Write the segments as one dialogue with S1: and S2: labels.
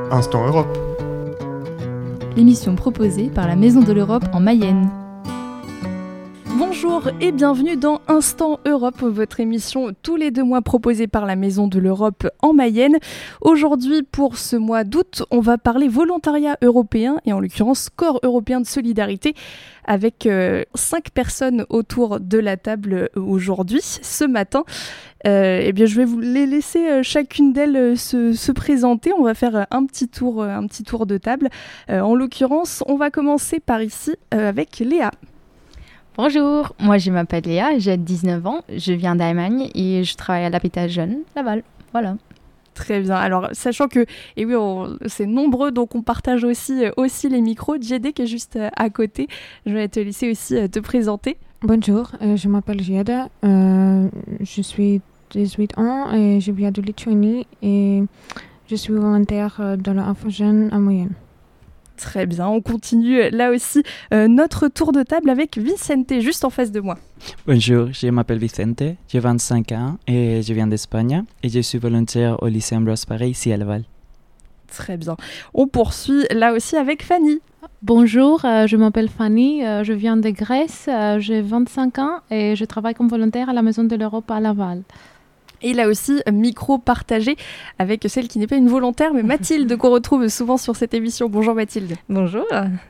S1: Instant Europe.
S2: L'émission proposée par la Maison de l'Europe en Mayenne.
S3: Bonjour et bienvenue dans Instant Europe, votre émission tous les 2 mois proposée par la Maison de l'Europe en Mayenne. Aujourd'hui, pour ce mois d'août, on va parler volontariat européen et en l'occurrence Corps européen de solidarité avec 5 personnes autour de la table aujourd'hui, ce matin. Je vais vous les laisser chacune d'elles se présenter. On va faire un petit tour de table. En l'occurrence, on va commencer par ici avec Léa.
S4: Bonjour, moi je m'appelle Léa, j'ai 19 ans, je viens d'Allemagne et je travaille à l'hôpital jeune, Laval. Voilà.
S3: Très bien. Alors, sachant que, c'est nombreux, donc on partage aussi les micros. Jede qui est juste à côté, je vais te laisser aussi te présenter.
S5: Bonjour, je m'appelle Jede, je suis 18 ans et je viens de Lituanie et je suis volontaire dans l'Info Jeune en Mayenne.
S3: Très bien, on continue là aussi notre tour de table avec Vicente, juste en face de moi.
S6: Bonjour, je m'appelle Vicente, j'ai 25 ans et je viens d'Espagne et je suis volontaire au lycée Ambroise Paré ici à Laval.
S3: Très bien, on poursuit là aussi avec Fanny.
S7: Bonjour, je m'appelle Fanny, je viens de Grèce, j'ai 25 ans et je travaille comme volontaire à la Maison de l'Europe à Laval.
S3: Et là aussi, micro partagé avec celle qui n'est pas une volontaire, mais Mathilde, qu'on retrouve souvent sur cette émission. Bonjour Mathilde.
S8: Bonjour.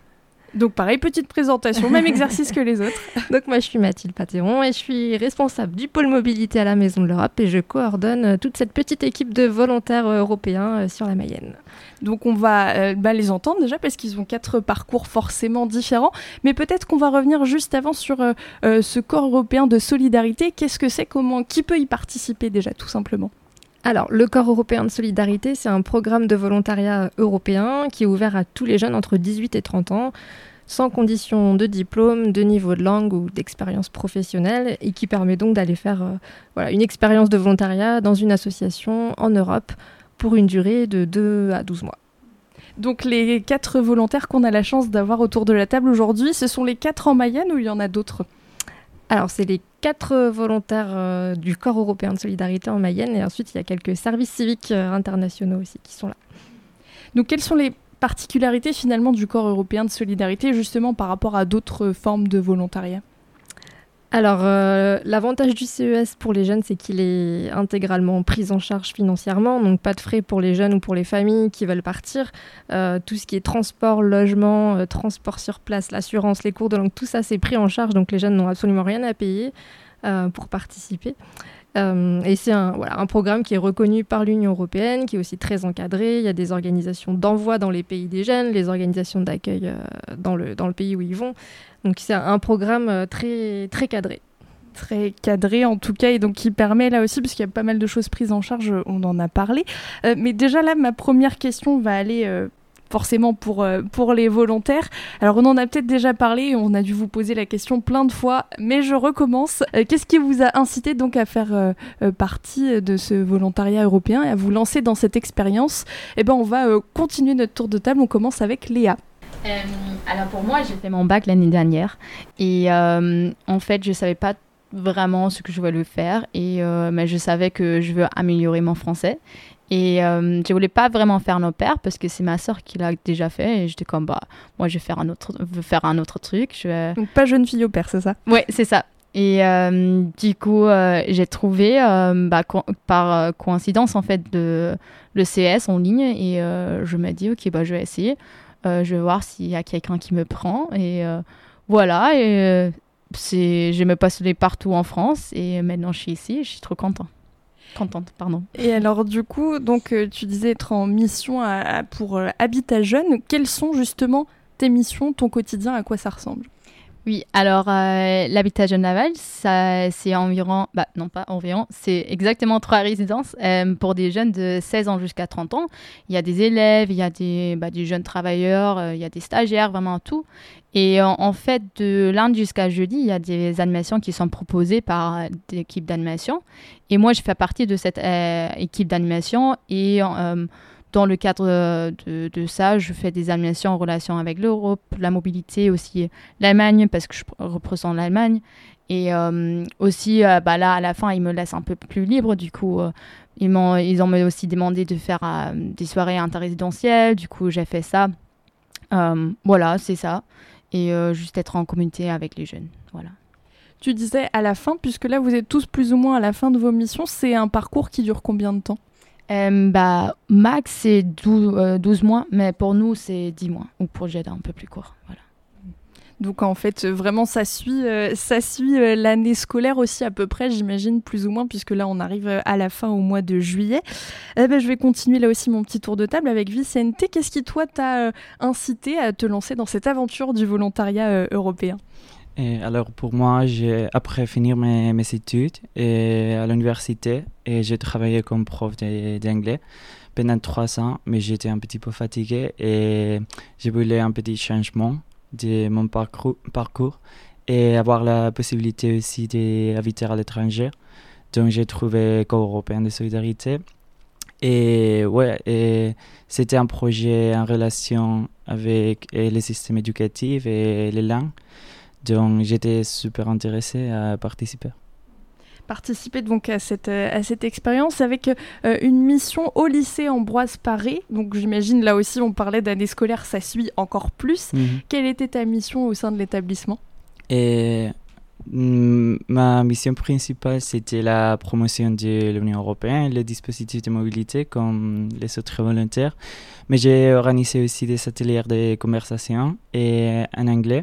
S3: Donc pareil, petite présentation, même exercice que les autres.
S8: Donc moi je suis Mathilde Patéron et je suis responsable du pôle mobilité à la Maison de l'Europe et je coordonne toute cette petite équipe de volontaires européens sur la Mayenne.
S3: Donc on va les entendre déjà parce qu'ils ont 4 parcours forcément différents, mais peut-être qu'on va revenir juste avant sur ce corps européen de solidarité. Qu'est-ce que c'est, qui peut y participer déjà tout simplement ?
S8: Alors, le Corps européen de solidarité, c'est un programme de volontariat européen qui est ouvert à tous les jeunes entre 18 et 30 ans, sans condition de diplôme, de niveau de langue ou d'expérience professionnelle, et qui permet donc d'aller faire une expérience de volontariat dans une association en Europe pour une durée de 2 à 12 mois.
S3: Donc les 4 volontaires qu'on a la chance d'avoir autour de la table aujourd'hui, ce sont les 4 en Mayenne ou il y en a d'autres ?
S8: Alors, c'est les 4 volontaires du Corps européen de solidarité en Mayenne et ensuite, il y a quelques services civiques internationaux aussi qui sont là.
S3: Donc, quelles sont les particularités finalement du Corps européen de solidarité justement par rapport à d'autres formes de volontariat ?
S8: Alors, l'avantage du CES pour les jeunes, c'est qu'il est intégralement pris en charge financièrement, donc pas de frais pour les jeunes ou pour les familles qui veulent partir. Tout ce qui est transport, logement, transport sur place, l'assurance, les cours de langue, tout ça c'est pris en charge, donc les jeunes n'ont absolument rien à payer pour participer. Et c'est un programme qui est reconnu par l'Union européenne, qui est aussi très encadré. Il y a des organisations d'envoi dans les pays des jeunes, les organisations d'accueil dans le pays où ils vont. Donc c'est un programme très, très cadré.
S3: Très cadré en tout cas, et donc qui permet là aussi, parce qu'il y a pas mal de choses prises en charge, on en a parlé. Mais déjà là, ma première question va aller forcément pour les volontaires. Alors on en a peut-être déjà parlé, on a dû vous poser la question plein de fois, mais je recommence. Qu'est-ce qui vous a incité donc à faire partie de ce volontariat européen et à vous lancer dans cette expérience ? On va continuer notre tour de table, on commence avec Léa.
S4: Alors pour moi, j'ai fait mon bac l'année dernière et en fait, je ne savais pas vraiment ce que je voulais faire mais je savais que je veux améliorer mon français. Et je voulais pas vraiment faire un au pair parce que c'est ma sœur qui l'a déjà fait et j'étais comme moi je veux faire un autre truc.
S3: Donc pas jeune fille au pair, c'est ça ?
S4: Ouais, c'est ça. Et du coup j'ai trouvé par coïncidence en fait le CS en ligne et je me dis ok je vais essayer, je vais voir s'il y a quelqu'un qui me prend et voilà et je me postulais partout en France et maintenant je suis ici, je suis trop contente.
S3: Et alors du coup, donc tu disais être en mission pour Habitat Jeune. Quelles sont justement tes missions, ton quotidien, à quoi ça ressemble ?
S4: Oui, alors l'Habitat Jeune Laval, c'est environ, c'est exactement 3 résidences pour des jeunes de 16 ans jusqu'à 30 ans. Il y a des élèves, il y a des jeunes travailleurs, il y a des stagiaires, vraiment tout. Et en fait, de lundi jusqu'à jeudi, il y a des animations qui sont proposées par des équipes d'animation. Et moi, je fais partie de cette équipe d'animation et dans le cadre de ça, je fais des animations en relation avec l'Europe, la mobilité, aussi l'Allemagne, parce que je représente l'Allemagne. Et aussi, là, à la fin, ils me laissent un peu plus libre. Du coup, ils ont aussi demandé de faire des soirées interrésidentielles. Du coup, j'ai fait ça. Voilà, c'est ça. Et juste être en communauté avec les jeunes. Voilà.
S3: Tu disais à la fin, puisque là vous êtes tous plus ou moins à la fin de vos missions, c'est un parcours qui dure combien de temps ?
S4: Max, c'est 12 mois, mais pour nous, c'est 10 mois. Ou pour Jeda, un peu plus court. Voilà.
S3: Donc en fait, vraiment, ça suit l'année scolaire aussi à peu près, j'imagine, plus ou moins, puisque là, on arrive à la fin au mois de juillet. Je vais continuer là aussi mon petit tour de table avec Vicente. Qu'est-ce qui, toi, t'a incité à te lancer dans cette aventure du volontariat européen ?
S6: Et alors pour moi, après finir mes études à l'université, et j'ai travaillé comme prof d'anglais pendant 3 ans, mais j'étais un petit peu fatigué et je voulais un petit changement de mon parcours et avoir la possibilité aussi d'habiter à l'étranger. Donc j'ai trouvé Corps européen de solidarité. Et c'était un projet en relation avec les systèmes éducatifs et les langues. Donc j'étais super intéressé à participer.
S3: Participer donc à cette expérience avec une mission au lycée Ambroise Paré. Donc j'imagine là aussi on parlait d'année scolaire, ça suit encore plus. Quelle était ta mission au sein de l'établissement ?
S6: Et ma mission principale, c'était la promotion de l'Union européenne, les dispositifs de mobilité comme les autres volontaires. Mais j'ai organisé aussi des ateliers de conversation et en anglais.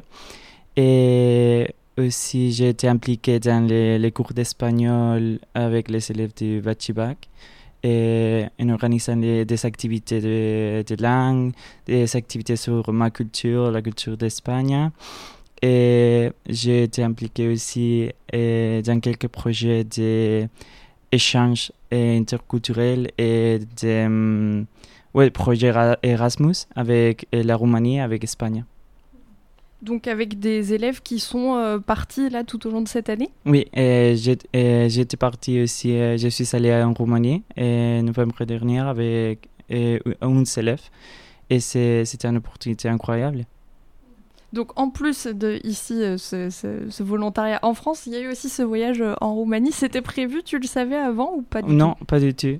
S6: Et aussi, j'ai été impliqué dans les cours d'espagnol avec les élèves du Bachibac et en organisant des activités de langue, des activités sur ma culture, la culture d'Espagne. Et j'ai été impliqué aussi dans quelques projets d'échange interculturel et de projets Erasmus avec la Roumanie, avec l'Espagne.
S3: Donc avec des élèves qui sont partis là tout au long de cette année ?
S6: Oui, j'étais parti aussi, je suis allé en Roumanie en novembre dernier avec 11 élèves et c'était une opportunité incroyable.
S3: Donc en plus de ici ce volontariat en France, il y a eu aussi ce voyage en Roumanie. C'était prévu, tu le savais avant ou pas du tout ?
S6: Non, pas du tout.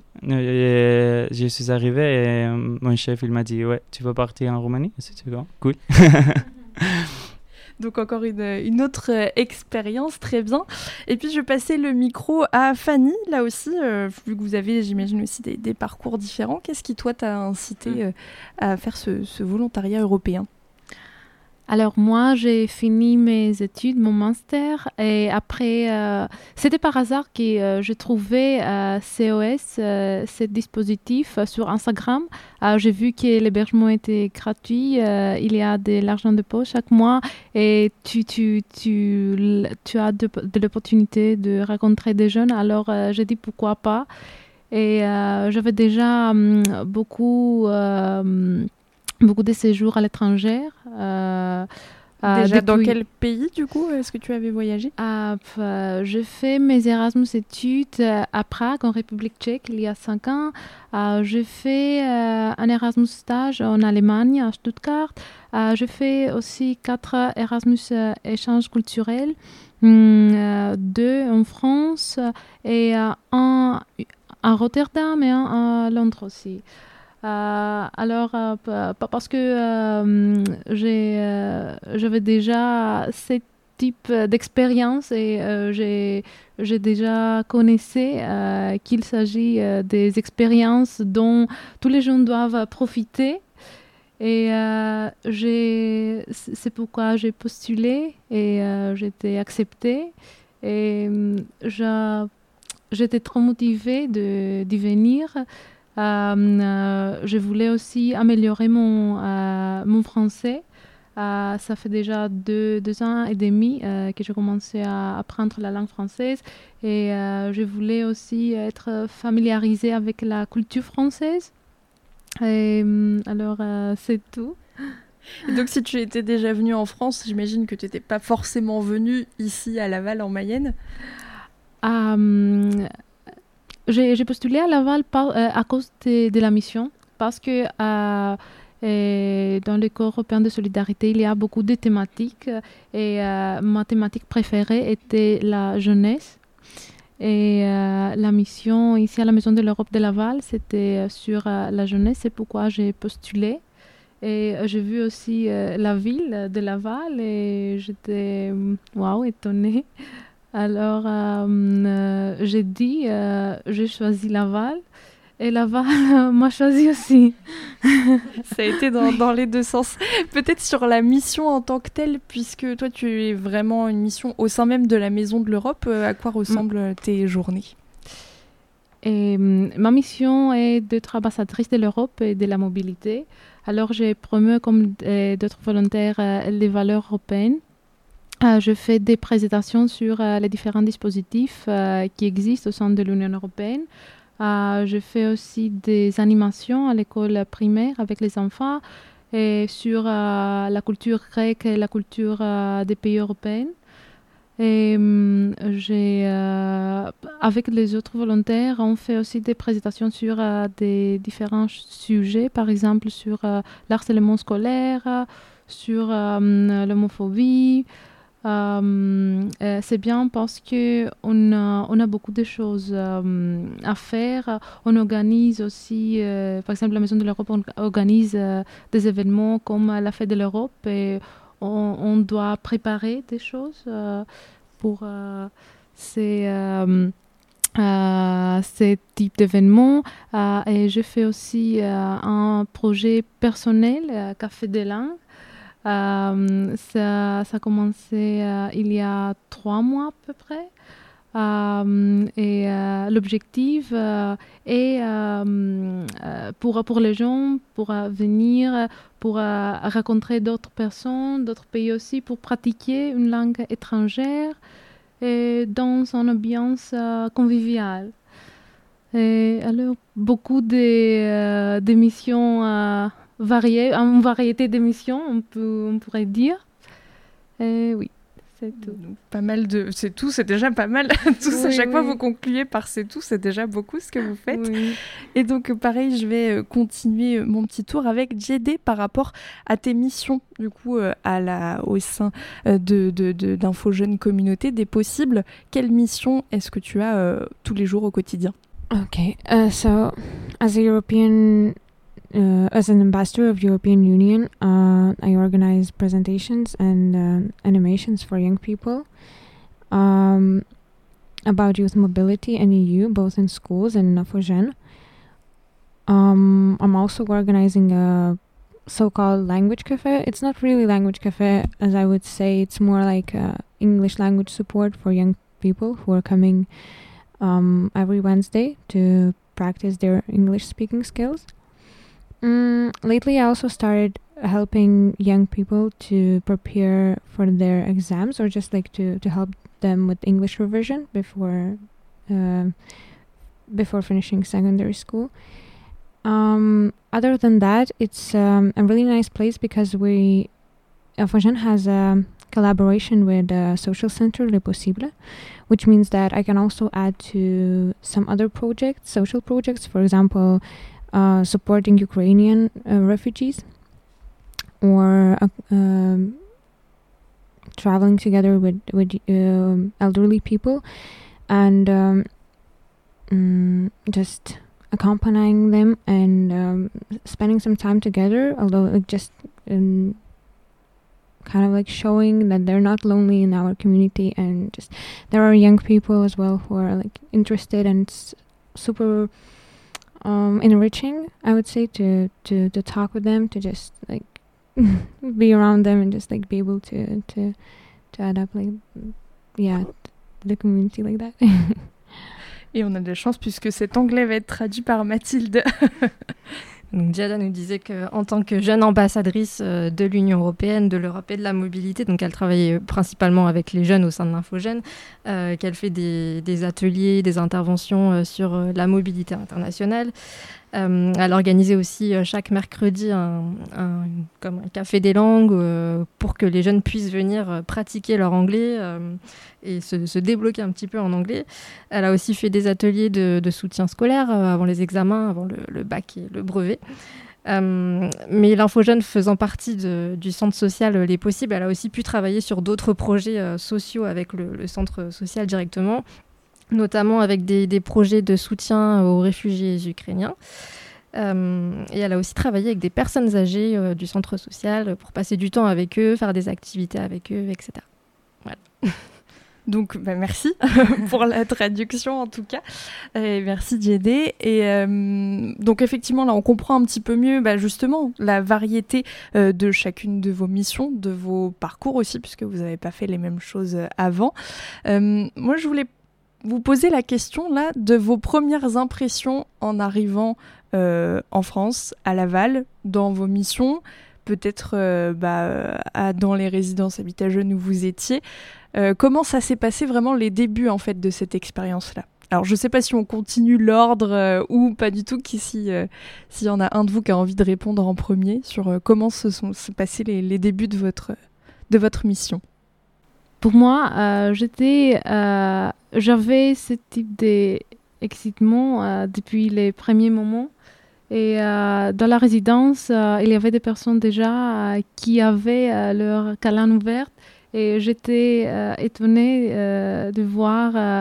S6: Je suis arrivé et mon chef il m'a dit ouais, tu vas partir en Roumanie ? C'était bon, cool.
S3: Donc encore une autre expérience, très bien. Et puis je vais passer le micro à Fanny, là aussi, vu que vous avez, j'imagine aussi des parcours différents. Qu'est-ce qui, toi, t'a incité à faire ce volontariat européen ?
S7: Alors moi, j'ai fini mes études, mon master, et après, c'était par hasard que j'ai trouvé COS, ce dispositif sur Instagram. J'ai vu que l'hébergement était gratuit, il y a de l'argent de poche chaque mois et tu as de l'opportunité de rencontrer des jeunes. Alors j'ai dit pourquoi pas. Et j'avais déjà beaucoup de séjours à l'étranger.
S3: Déjà, dans quel pays, du coup, est-ce que tu avais voyagé ?
S7: J'ai fait mes Erasmus études à Prague, en République tchèque, il y a 5 ans. J'ai fait un Erasmus stage en Allemagne, à Stuttgart. J'ai fait aussi 4 Erasmus échanges culturels, 2 en France et un à Rotterdam et un à Londres aussi. Parce que j'avais déjà ce type d'expérience et j'ai déjà connaissé qu'il s'agit des expériences dont tous les jeunes doivent profiter. Et c'est pourquoi j'ai postulé et j'ai été acceptée. Et j'étais trop motivée d'y venir. Je voulais aussi améliorer mon français. Ça fait déjà 2 ans et demi que j'ai commencé à apprendre la langue française et je voulais aussi être familiarisée avec la culture française. Et alors, c'est tout.
S3: Et donc, si tu étais déjà venue en France, j'imagine que tu n'étais pas forcément venue ici à Laval, en Mayenne.
S7: J'ai postulé à Laval à cause de la mission, parce que dans le Corps européen de solidarité, il y a beaucoup de thématiques et ma thématique préférée était la jeunesse. Et la mission ici à la Maison de l'Europe de Laval, c'était sur la jeunesse, c'est pourquoi j'ai postulé. Et j'ai vu aussi la ville de Laval et j'étais étonnée. Alors j'ai dit, j'ai choisi Laval et Laval m'a choisi aussi.
S3: Ça a été dans les deux sens. Peut-être sur la mission en tant que telle, puisque toi tu es vraiment une mission au sein même de la Maison de l'Europe, à quoi ressemblent tes journées ?
S7: Et ma mission est d'être ambassadrice de l'Europe et de la mobilité. Alors, j'ai promu comme d'autres volontaires les valeurs européennes. Je fais des présentations sur les différents dispositifs qui existent au sein de l'Union européenne. Je fais aussi des animations à l'école primaire avec les enfants et sur la culture grecque et la culture des pays européens. Et avec les autres volontaires, on fait aussi des présentations sur des différents sujets, par exemple sur l'harcèlement scolaire, sur l'homophobie. C'est bien parce qu'on a beaucoup de choses à faire. On organise aussi, par exemple, la Maison de l'Europe organise des événements comme la Fête de l'Europe et on doit préparer des choses pour ces types d'événements. Et je fais aussi un projet personnel, Café des langues. Ça a commencé il y a 3 mois à peu près. Et l'objectif est pour les gens, pour venir, pour rencontrer d'autres personnes, d'autres pays aussi, pour pratiquer une langue étrangère et dans une ambiance conviviale. Et alors, beaucoup d'émissions variées, une variété d'émissions, on pourrait dire. Et oui. C'est tout.
S3: Pas mal de... C'est tout, c'est déjà pas mal. À chaque fois, vous concluez par c'est tout, c'est déjà beaucoup ce que vous faites. Oui. Et donc, pareil, je vais continuer mon petit tour avec JD par rapport à tes missions, du coup, au sein d'Info Jeunes Communauté, des possibles. Quelle mission est-ce que tu as tous les jours au quotidien?
S5: Okay, so as a European... as an ambassador of European Union, I organize presentations and animations for young people about youth mobility and EU, both in schools and in Info Jeunes. I'm also organizing a so-called language cafe. It's not really language cafe, as I would say. It's more like English language support for young people who are coming every Wednesday to practice their English speaking skills. Lately, I also started helping young people to prepare for their exams, or just like to help them with English revision before finishing secondary school. Other than that, it's a really nice place because Info Jeunes has a collaboration with Social Center Le Possible, which means that I can also add to some other projects, social projects, for example, supporting Ukrainian refugees, or traveling together with elderly people, and just accompanying them and spending some time together, although like just kind of like showing that they're not lonely in our community, and just there are young people as well who are like interested, and it's super enriching, I would say, to talk with them, to just like be around them and just like be able to add up like the community like that.
S3: Et on a de la chance puisque cet anglais va être traduit par Mathilde.
S8: Donc Giada nous disait qu'en tant que jeune ambassadrice de l'Union européenne, de l'Europe et de la mobilité, donc elle travaille principalement avec les jeunes au sein de l'Info Jeunes, qu'elle fait des ateliers, des interventions sur la mobilité internationale. Elle organisait aussi chaque mercredi comme un café des langues pour que les jeunes puissent venir pratiquer leur anglais et se débloquer un petit peu en anglais. Elle a aussi fait des ateliers de soutien scolaire avant les examens, avant le bac et le brevet. Mais l'Info Jeunes faisant partie du centre social Les Possibles, elle a aussi pu travailler sur d'autres projets sociaux avec le centre social directement. notamment avec des projets de soutien aux réfugiés ukrainiens. Et elle a aussi travaillé avec des personnes âgées du centre social pour passer du temps avec eux, faire des activités avec eux, etc. Voilà.
S3: Donc, merci pour la traduction en tout cas. Et merci Djedé. Et donc effectivement, là, on comprend un petit peu mieux justement la variété de chacune de vos missions, de vos parcours aussi, puisque vous n'avez pas fait les mêmes choses avant. Moi, je voulais vous poser la question là de vos premières impressions en arrivant en France, à Laval, dans vos missions, peut-être dans les résidences Habitat Jeune où vous étiez. Comment ça s'est passé vraiment les débuts en fait de cette expérience-là? Alors je ne sais pas si on continue l'ordre ou pas du tout, s'il y en a un de vous qui a envie de répondre en premier sur comment se passés les débuts de votre mission.
S7: Pour moi, j'avais ce type d'excitement depuis les premiers moments. Et dans la résidence, il y avait des personnes déjà qui avaient leur câlin ouvert. Et j'étais étonnée de voir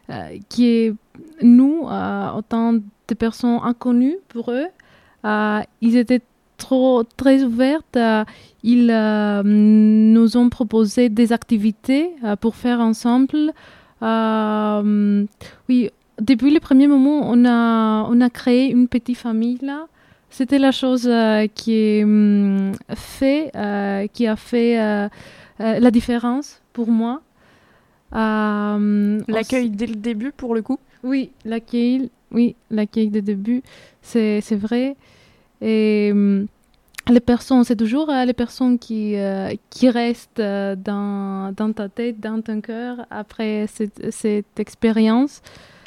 S7: nous, autant de personnes inconnues pour eux, ils étaient très ouvertes. Ils nous ont proposé des activités pour faire ensemble. Oui, depuis le premier moment, on a créé une petite famille là. C'était la chose qui a fait la différence pour moi.
S3: L'accueil dès le début, pour le coup?
S7: Oui, l'accueil dès le début, c'est vrai. Et les personnes, c'est toujours les personnes qui restent dans ta tête, dans ton cœur après cette expérience.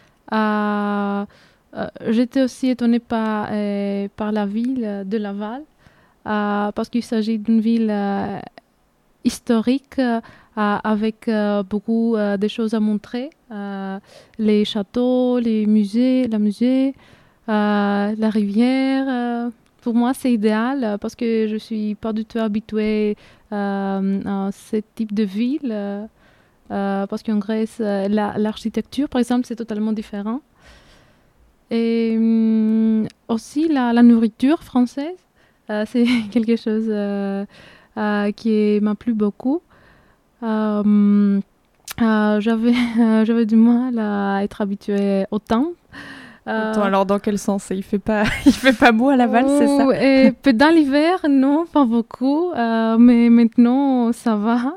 S7: J'étais aussi étonnée par la ville de Laval, parce qu'il s'agit d'une ville historique avec beaucoup de choses à montrer. Les châteaux, les musées, la rivière. Pour moi, c'est idéal parce que je ne suis pas du tout habituée à ce type de ville. Parce qu'en Grèce, l'architecture, par exemple, c'est totalement différent. Et aussi, la nourriture française, c'est quelque chose qui m'a plu beaucoup. J'avais du mal à être habituée au temps.
S3: Attends, alors dans quel sens? Il fait pas beau à Laval, c'est ça?
S7: Et dans l'hiver, non, pas beaucoup. Mais maintenant, ça va.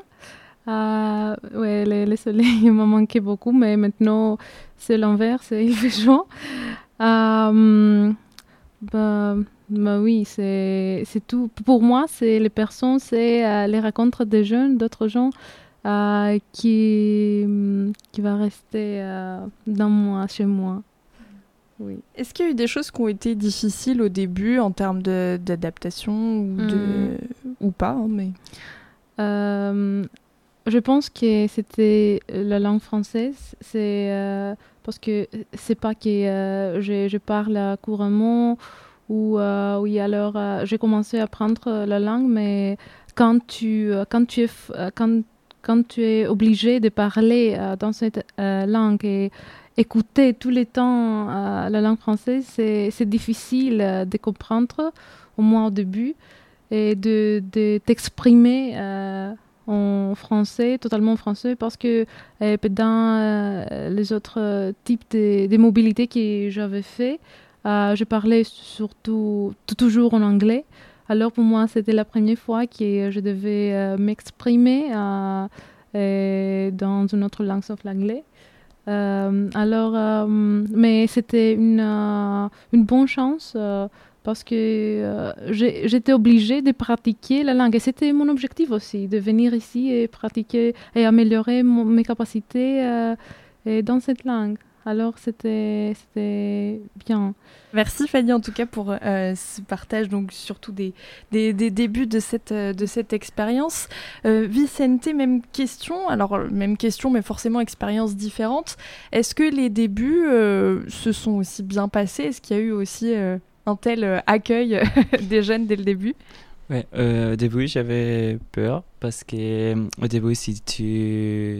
S7: Le soleil m'a manqué beaucoup, mais maintenant, c'est l'inverse, il fait chaud. Oui, c'est tout. Pour moi, c'est les personnes, c'est les rencontres des jeunes, d'autres gens qui va rester chez moi. Oui.
S3: Est-ce qu'il y a eu des choses qui ont été difficiles au début en termes d'adaptation ou pas mais...
S7: Je pense que c'était la langue française. C'est parce que c'est pas que je parle couramment ou oui, alors j'ai commencé à apprendre la langue, mais quand tu es obligé de parler dans cette langue et écouter tous les temps la langue française, c'est difficile de comprendre, au moins au début, et de t'exprimer en français, totalement en français, parce que dans les autres types de mobilité que j'avais fait, je parlais toujours en anglais. Alors pour moi, c'était la première fois que je devais m'exprimer dans une autre langue sauf l'anglais. Mais c'était une bonne chance parce que j'étais obligée de pratiquer la langue. Et c'était mon objectif aussi, de venir ici et pratiquer et améliorer mes capacités dans cette langue. Alors, c'était bien.
S3: Merci Fanny en tout cas pour ce partage, donc surtout des débuts de cette expérience. Vicente, même question mais forcément expérience différente. Est-ce que les débuts se sont aussi bien passés? Est-ce qu'il y a eu aussi un tel accueil des jeunes dès le début?
S6: Ouais, au début, j'avais peur parce que au début, si tu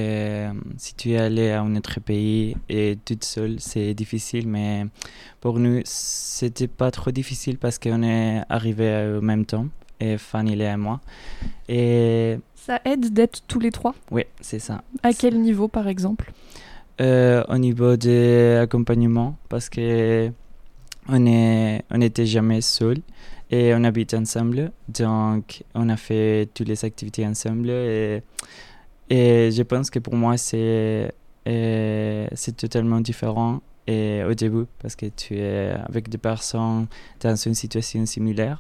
S6: es allé à un autre pays et toute seule, c'est difficile. Mais pour nous, c'était pas trop difficile parce qu'on est arrivés au même temps, et Fanny et moi. Et
S3: Ça aide d'être tous les trois?
S6: oui, c'est ça.
S3: À quel niveau, par exemple?
S6: Au niveau de l'accompagnement, parce que on n'était jamais seuls. Et on habite ensemble, donc on a fait toutes les activités ensemble. Et je pense que pour moi, c'est totalement différent au début, parce que tu es avec des personnes dans une situation similaire.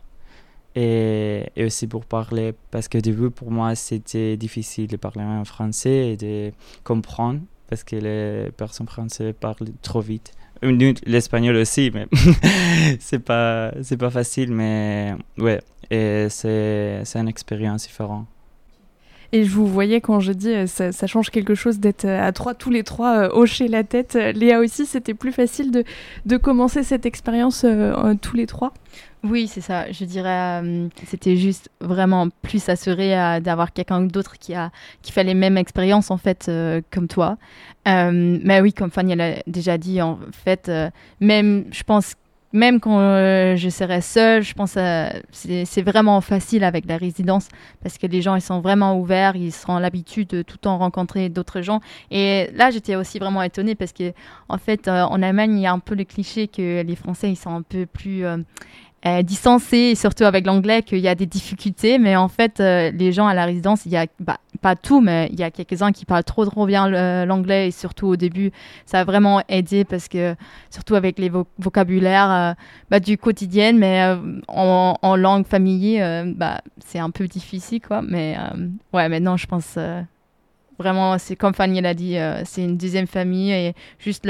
S6: Et aussi pour parler, parce qu'au début, pour moi, c'était difficile de parler en français et de comprendre, parce que les personnes françaises parlent trop vite. L'espagnol aussi, mais c'est pas facile, mais ouais, et c'est une expérience différente.
S3: Et je vous voyais quand je dis ça change quelque chose d'être à trois, tous les trois hocher la tête. Léa aussi, c'était plus facile de commencer cette expérience tous les trois?
S4: Oui, c'est ça. Je dirais c'était juste vraiment plus assuré d'avoir quelqu'un d'autre qui fait les mêmes expériences en fait comme toi. Mais oui, comme Fanny l'a déjà dit, en fait, même je pense même quand je serai seule, je pense que c'est vraiment facile avec la résidence parce que les gens ils sont vraiment ouverts, ils seront l'habitude de tout le temps rencontrer d'autres gens. Et là, j'étais aussi vraiment étonnée parce que en fait, en Allemagne, il y a un peu le cliché que les Français ils sont un peu plus distancés, surtout avec l'anglais, qu'il y a des difficultés. Mais en fait, les gens à la résidence, il y a pas tout, mais il y a quelques-uns qui parlent trop bien l'anglais. Et surtout au début, ça a vraiment aidé parce que, surtout avec les vocabulaires du quotidien, mais en langue familier, c'est un peu difficile, quoi. Mais ouais, maintenant, je pense vraiment, c'est comme Fanny l'a dit, c'est une deuxième famille et juste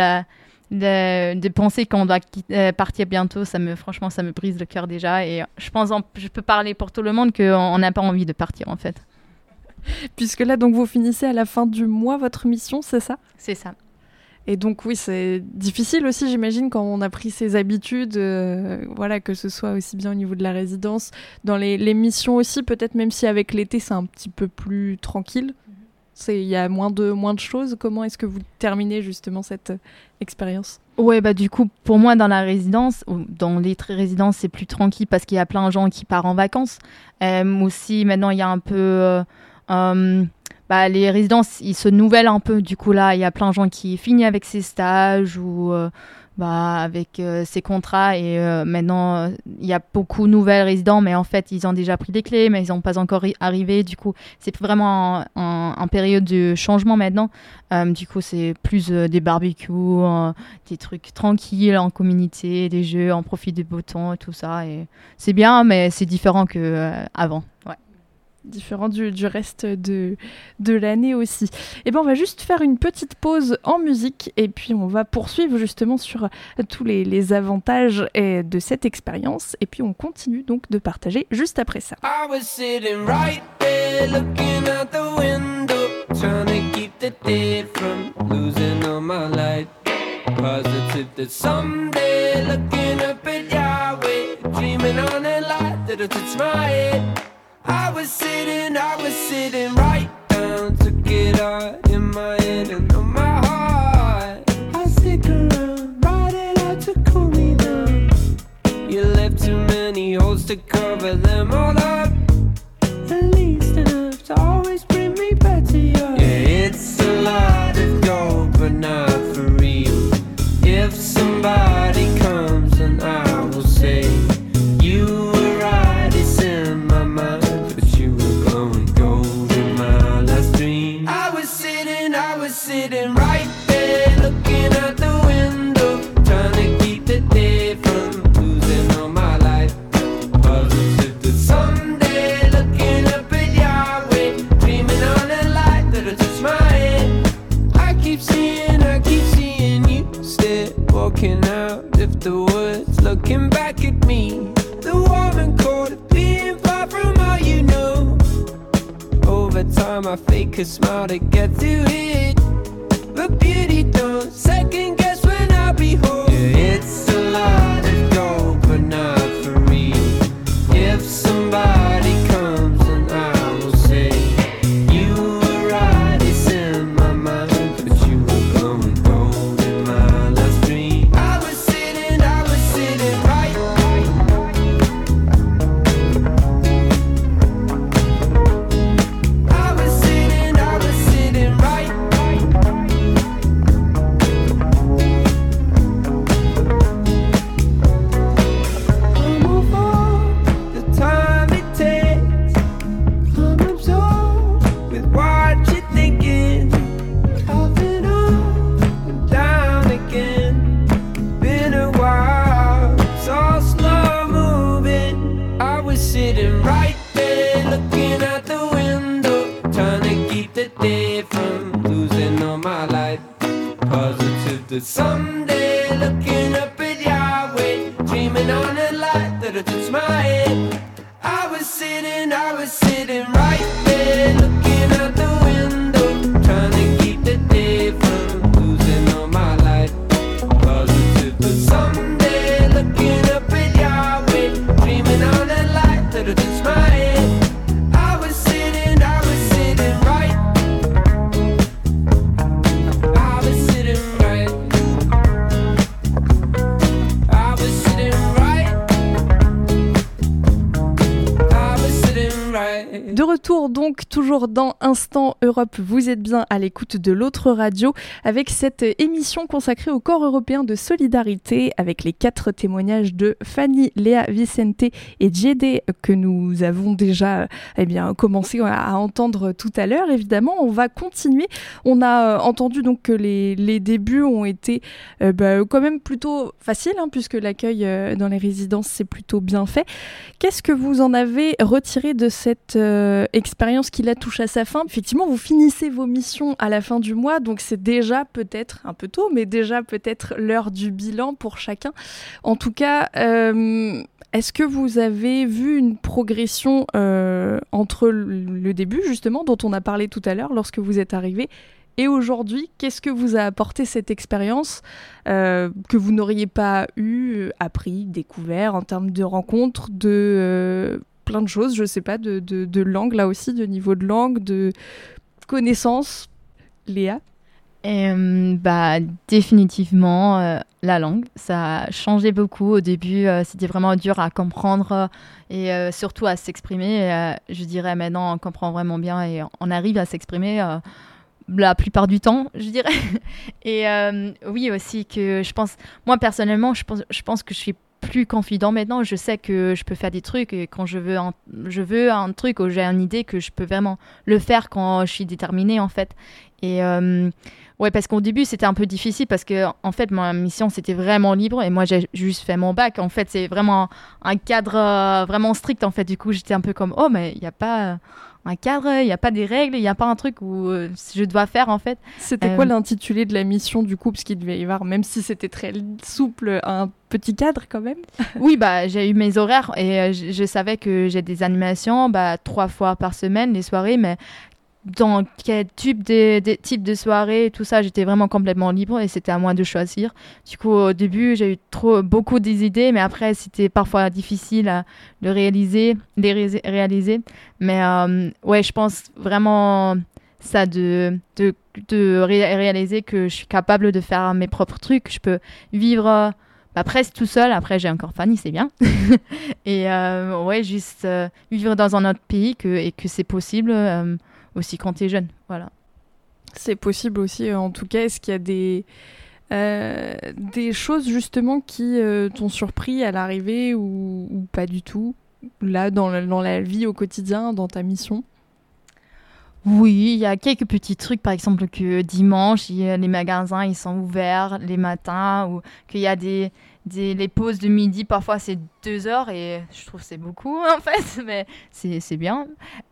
S4: de penser qu'on doit partir bientôt, franchement, ça me brise le cœur déjà. Et je pense je peux parler pour tout le monde qu'on n'a pas envie de partir, en fait.
S3: Puisque là, donc, vous finissez à la fin du mois votre mission, c'est ça?
S4: C'est ça.
S3: Et donc, oui, c'est difficile aussi, j'imagine, quand on a pris ses habitudes, voilà, que ce soit aussi bien au niveau de la résidence, dans les missions aussi, peut-être même si avec l'été, c'est un petit peu plus tranquille. Il y a moins de choses. Comment est-ce que vous terminez justement cette expérience?
S4: Ouais, du coup, pour moi, dans la résidence, ou dans les résidences, c'est plus tranquille parce qu'il y a plein de gens qui partent en vacances. Aussi, maintenant, il y a un peu... les résidences, ils se nouvellent un peu. Du coup, là, il y a plein de gens qui finissent avec ses stages ou avec ses contrats. Et maintenant, il y a beaucoup de nouvelles résidents, mais en fait, ils ont déjà pris les clés, mais ils n'ont pas encore arrivé. Du coup, c'est vraiment un période de changement maintenant. Du coup, c'est plus des barbecues, des trucs tranquilles en communauté, des jeux, on profite du beau temps et tout ça. Et c'est bien, mais c'est différent qu'avant. Ouais.
S3: Différent du reste de l'année aussi. Et ben on va juste faire une petite pause en musique et puis on va poursuivre justement sur tous les avantages de cette expérience et puis on continue donc de partager juste après ça.
S1: I was sitting right there looking out the window trying to keep the day from losing all my light positive that someday looking up at Yahweh dreaming on a light that'll touch my head. I was sitting right down, took it all in my head and on my heart. I stick around, ride it out to cool me down. You left too many holes to cover them all up. At least enough to always bring me back to you. Yeah, it's a lot of gold, but not for real. If somebody comes and I will say, you were right, it's in my mind. Sitting right there, looking out the window, trying to keep the day from losing all my life. Positive that someday, looking up at Yahweh, dreaming on a light that'll touch my head. I keep seeing you still walking out of the woods, looking back at me. The warm and cold of being far from all you know. Over time, I fake a smile to get through it. But beauty don't second guess when I behold. Yeah, it's a lot of gold, but not for real. If some somebody comes and I will say, you were right, it's in my mind, but you were going gold in my last dream. I was sitting right. I was sitting right. I'm over the time it takes. I'm absorbed with what you're thinking. I've been up and down again. Been a while, it's all slow moving. I was sitting right there looking out the window, trying to keep the day from losing all my light. Positive that someday looking up at Yahweh, dreaming on a light that'll touch my head. I was sitting right there looking out the window, trying to keep the day from losing all my light. Positive that someday looking up at Yahweh, dreaming on a light that'll touch my head. I was sitting right. I was sitting right. I was sitting right. I was sitting right.
S3: De retour donc toujours dans Instant Europe, vous êtes bien à l'écoute de l'autre radio avec cette émission consacrée au corps européen de solidarité avec les 4 témoignages de Fanny, Léa, Vicente et Djedé que nous avons déjà commencé à entendre tout à l'heure. Évidemment, on va continuer. On a entendu donc que les débuts ont été quand même plutôt faciles puisque l'accueil dans les résidences c'est plutôt bien fait. Qu'est-ce que vous en avez retiré de cette expérience qui la touche à sa fin? Effectivement, vous finissez vos missions à la fin du mois, donc c'est déjà peut-être un peu tôt, mais déjà peut-être l'heure du bilan pour chacun. En tout cas, est-ce que vous avez vu une progression entre le début, justement, dont on a parlé tout à l'heure, lorsque vous êtes arrivé, et aujourd'hui? Qu'est-ce que vous a apporté cette expérience que vous n'auriez pas appris, découvert en termes de rencontres, de plein de choses, je sais pas, de langue là aussi, de niveau de langue, de connaissances? Léa?
S4: Définitivement la langue, ça a changé beaucoup. Au début, c'était vraiment dur à comprendre et surtout à s'exprimer. Je dirais maintenant, on comprend vraiment bien et on arrive à s'exprimer la plupart du temps, je dirais. Et oui aussi que je pense, moi personnellement, je pense que je suis plus confident maintenant. Je sais que je peux faire des trucs et quand je veux un truc ou j'ai une idée, que je peux vraiment le faire quand je suis déterminée en fait. Et ouais, parce qu'au début c'était un peu difficile parce que en fait ma mission c'était vraiment libre et moi j'ai juste fait mon bac. En fait c'est vraiment un cadre vraiment strict en fait. Du coup j'étais un peu comme mais il n'y a pas un cadre, il n'y a pas des règles, il n'y a pas un truc où je dois faire en fait.
S3: C'était quoi l'intitulé de la mission du coup? Parce qu'il devait y avoir, même si c'était très souple, un petit cadre quand même.
S4: Oui, j'ai eu mes horaires et je savais que j'ai des animations 3 fois par semaine, les soirées, mais dans quel type de soirée, tout ça, j'étais vraiment complètement libre et c'était à moi de choisir. Du coup, au début, j'ai eu beaucoup d'idées, mais après, c'était parfois difficile de réaliser. Mais ouais, je pense vraiment ça de réaliser que je suis capable de faire mes propres trucs. Je peux vivre presque tout seul. Après, j'ai encore Fanny, c'est bien. Et ouais, juste vivre dans un autre pays et que c'est possible aussi quand t'es jeune, voilà.
S3: C'est possible aussi, en tout cas. Est-ce qu'il y a des choses justement qui t'ont surpris à l'arrivée ou pas du tout, là, dans la vie au quotidien, dans ta mission?
S4: Oui, il y a quelques petits trucs, par exemple que dimanche, les magasins ils sont ouverts les matins, ou qu'il y a les pauses de midi, parfois c'est 2 heures et je trouve que c'est beaucoup en fait, mais c'est bien.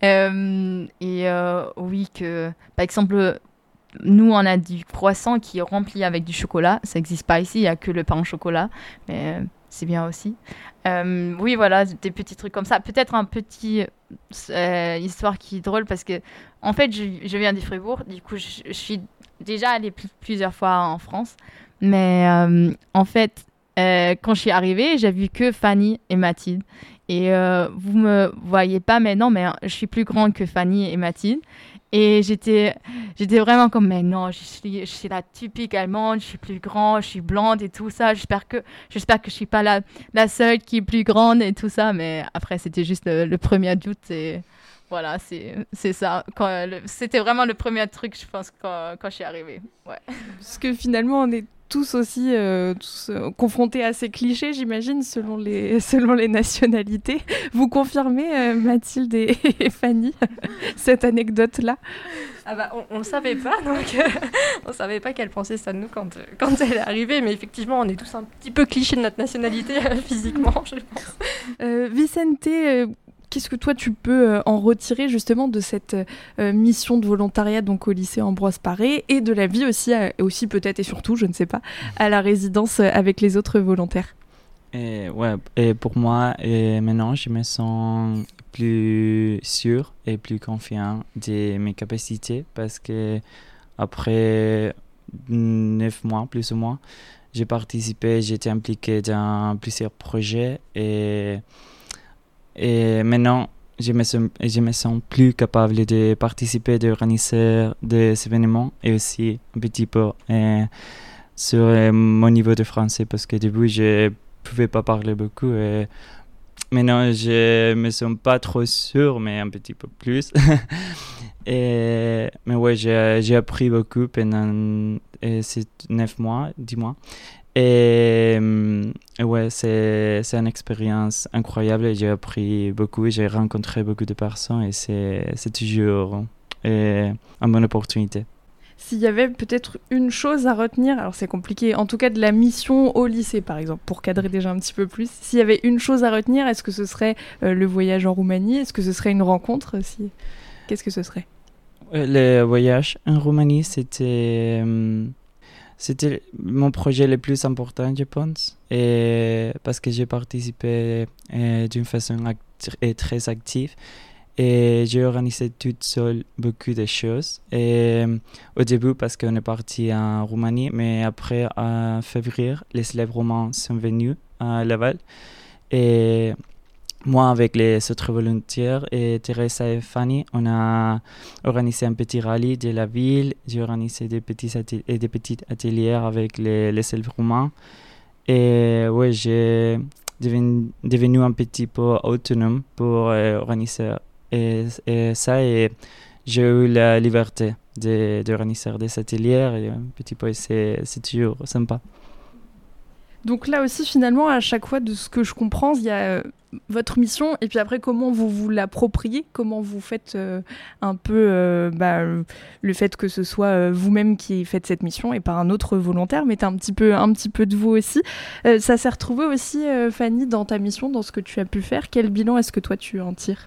S4: Oui, que par exemple, nous on a du croissant qui est rempli avec du chocolat, ça n'existe pas ici, il n'y a que le pain au chocolat, mais c'est bien aussi. Oui, voilà, des petits trucs comme ça. Peut-être un petit histoire qui est drôle parce que, en fait, je viens de Fribourg. Du coup, je suis déjà allée plusieurs fois en France. Mais en fait, quand je suis arrivée, j'ai vu que Fanny et Mathilde. Et vous me voyez pas maintenant, mais je suis plus grande que Fanny et Mathilde. Et j'étais vraiment comme, mais non, je suis la typique allemande, je suis plus grande, je suis blonde et tout ça. J'espère que je suis pas la seule qui est plus grande et tout ça. Mais après, c'était juste le premier doute. Et voilà, c'est ça. C'était vraiment le premier truc, je pense, quand je suis arrivée. Ouais.
S3: Parce que finalement, on est tous aussi confrontés à ces clichés, j'imagine, selon les nationalités. Vous confirmez, Mathilde et Fanny, cette anecdote-là?
S8: Ah bah, on ne savait pas, donc on ne savait pas qu'elle pensait ça de nous quand elle est arrivée, mais effectivement, on est tous un petit peu clichés de notre nationalité physiquement, je pense.
S3: Vicente, qu'est-ce que toi tu peux en retirer justement de cette mission de volontariat donc au lycée Ambroise Paré et de la vie aussi peut-être et surtout, je ne sais pas, à la résidence avec les autres volontaires?
S6: Et pour moi, maintenant, je me sens plus sûr et plus confiant de mes capacités parce que après 9 mois, plus ou moins, j'ai été impliqué dans plusieurs projets et maintenant, je me sens plus capable de participer, d'organiser des événements et aussi un petit peu sur mon niveau de français parce qu'au début, je pouvais pas parler beaucoup et maintenant, je me sens pas trop sûr, mais un petit peu plus. Mais ouais, j'ai appris beaucoup pendant ces 9 mois, 10 mois. Et ouais, c'est une expérience incroyable et j'ai appris beaucoup, j'ai rencontré beaucoup de personnes et c'est toujours une bonne opportunité.
S3: S'il y avait peut-être une chose à retenir, alors c'est compliqué, en tout cas de la mission au lycée par exemple, pour cadrer déjà un petit peu plus, s'il y avait une chose à retenir, est-ce que ce serait le voyage en Roumanie? Est-ce que ce serait une rencontre? Qu'est-ce que ce serait?
S6: Le voyage en Roumanie, c'était mon projet le plus important, je pense, et parce que j'ai participé d'une façon très active et j'ai organisé toute seule beaucoup de choses. Et au début, parce qu'on est parti en Roumanie, mais après, en février, les élèves roumains sont venus à Laval. Et moi, avec les autres volontaires, et Teresa et Fanny, on a organisé un petit rallye de la ville. J'ai organisé des petits ateliers avec les élèves roumains. Et ouais, j'ai devenu un petit peu autonome pour organiser ça. Et j'ai eu la liberté d'organiser des ateliers. Et un petit peu, c'est toujours sympa.
S3: Donc là aussi, finalement, à chaque fois, de ce que je comprends, il y a votre mission et puis après, comment vous vous l'appropriez, comment vous faites un peu le fait que ce soit vous-même qui faites cette mission et pas un autre volontaire, mais un petit peu de vous aussi. Ça s'est retrouvé aussi, Fanny, dans ta mission, dans ce que tu as pu faire. Quel bilan est-ce que toi, tu en tires?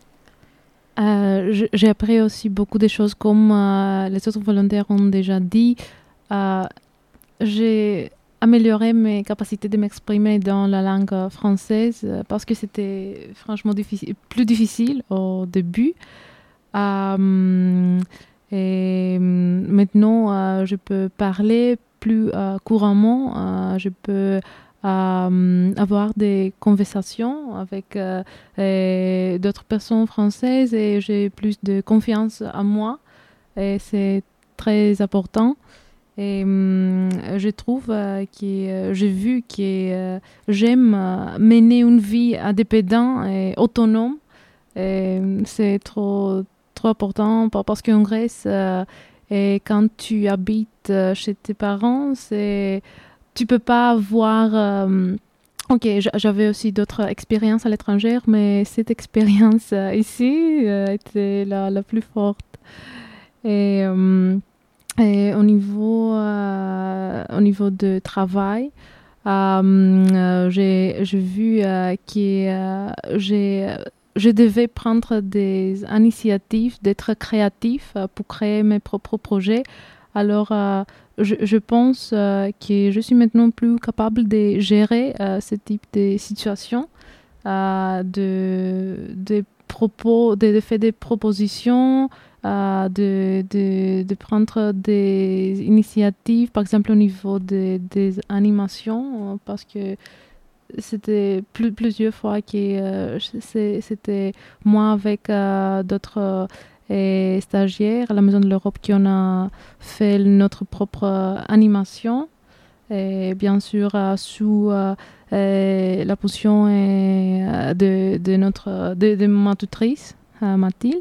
S7: J'ai appris aussi beaucoup de choses, comme les autres volontaires ont déjà dit. J'ai amélioré mes capacités de m'exprimer dans la langue française parce que c'était franchement plus difficile au début. Et maintenant, je peux parler plus couramment. Je peux avoir des conversations avec d'autres personnes françaises et j'ai plus de confiance en moi. Et c'est très important. Et je trouve que j'ai vu que j'aime mener une vie indépendante et autonome. Et c'est trop important parce qu'en Grèce, et quand tu habites chez tes parents, tu peux pas avoir... Ok, j'avais aussi d'autres expériences à l'étranger, mais cette expérience ici était la plus forte. Et au niveau de travail, j'ai vu que je devais prendre des initiatives, d'être créatif pour créer mes propres projets. Alors, je pense que je suis maintenant plus capable de gérer ce type de situation, de faire des propositions, de prendre des initiatives, par exemple au niveau des animations, parce que c'était plusieurs fois que c'était moi avec d'autres stagiaires à la Maison de l'Europe qui on a fait notre propre animation. Et bien sûr, sous la position de ma tutrice, Mathilde.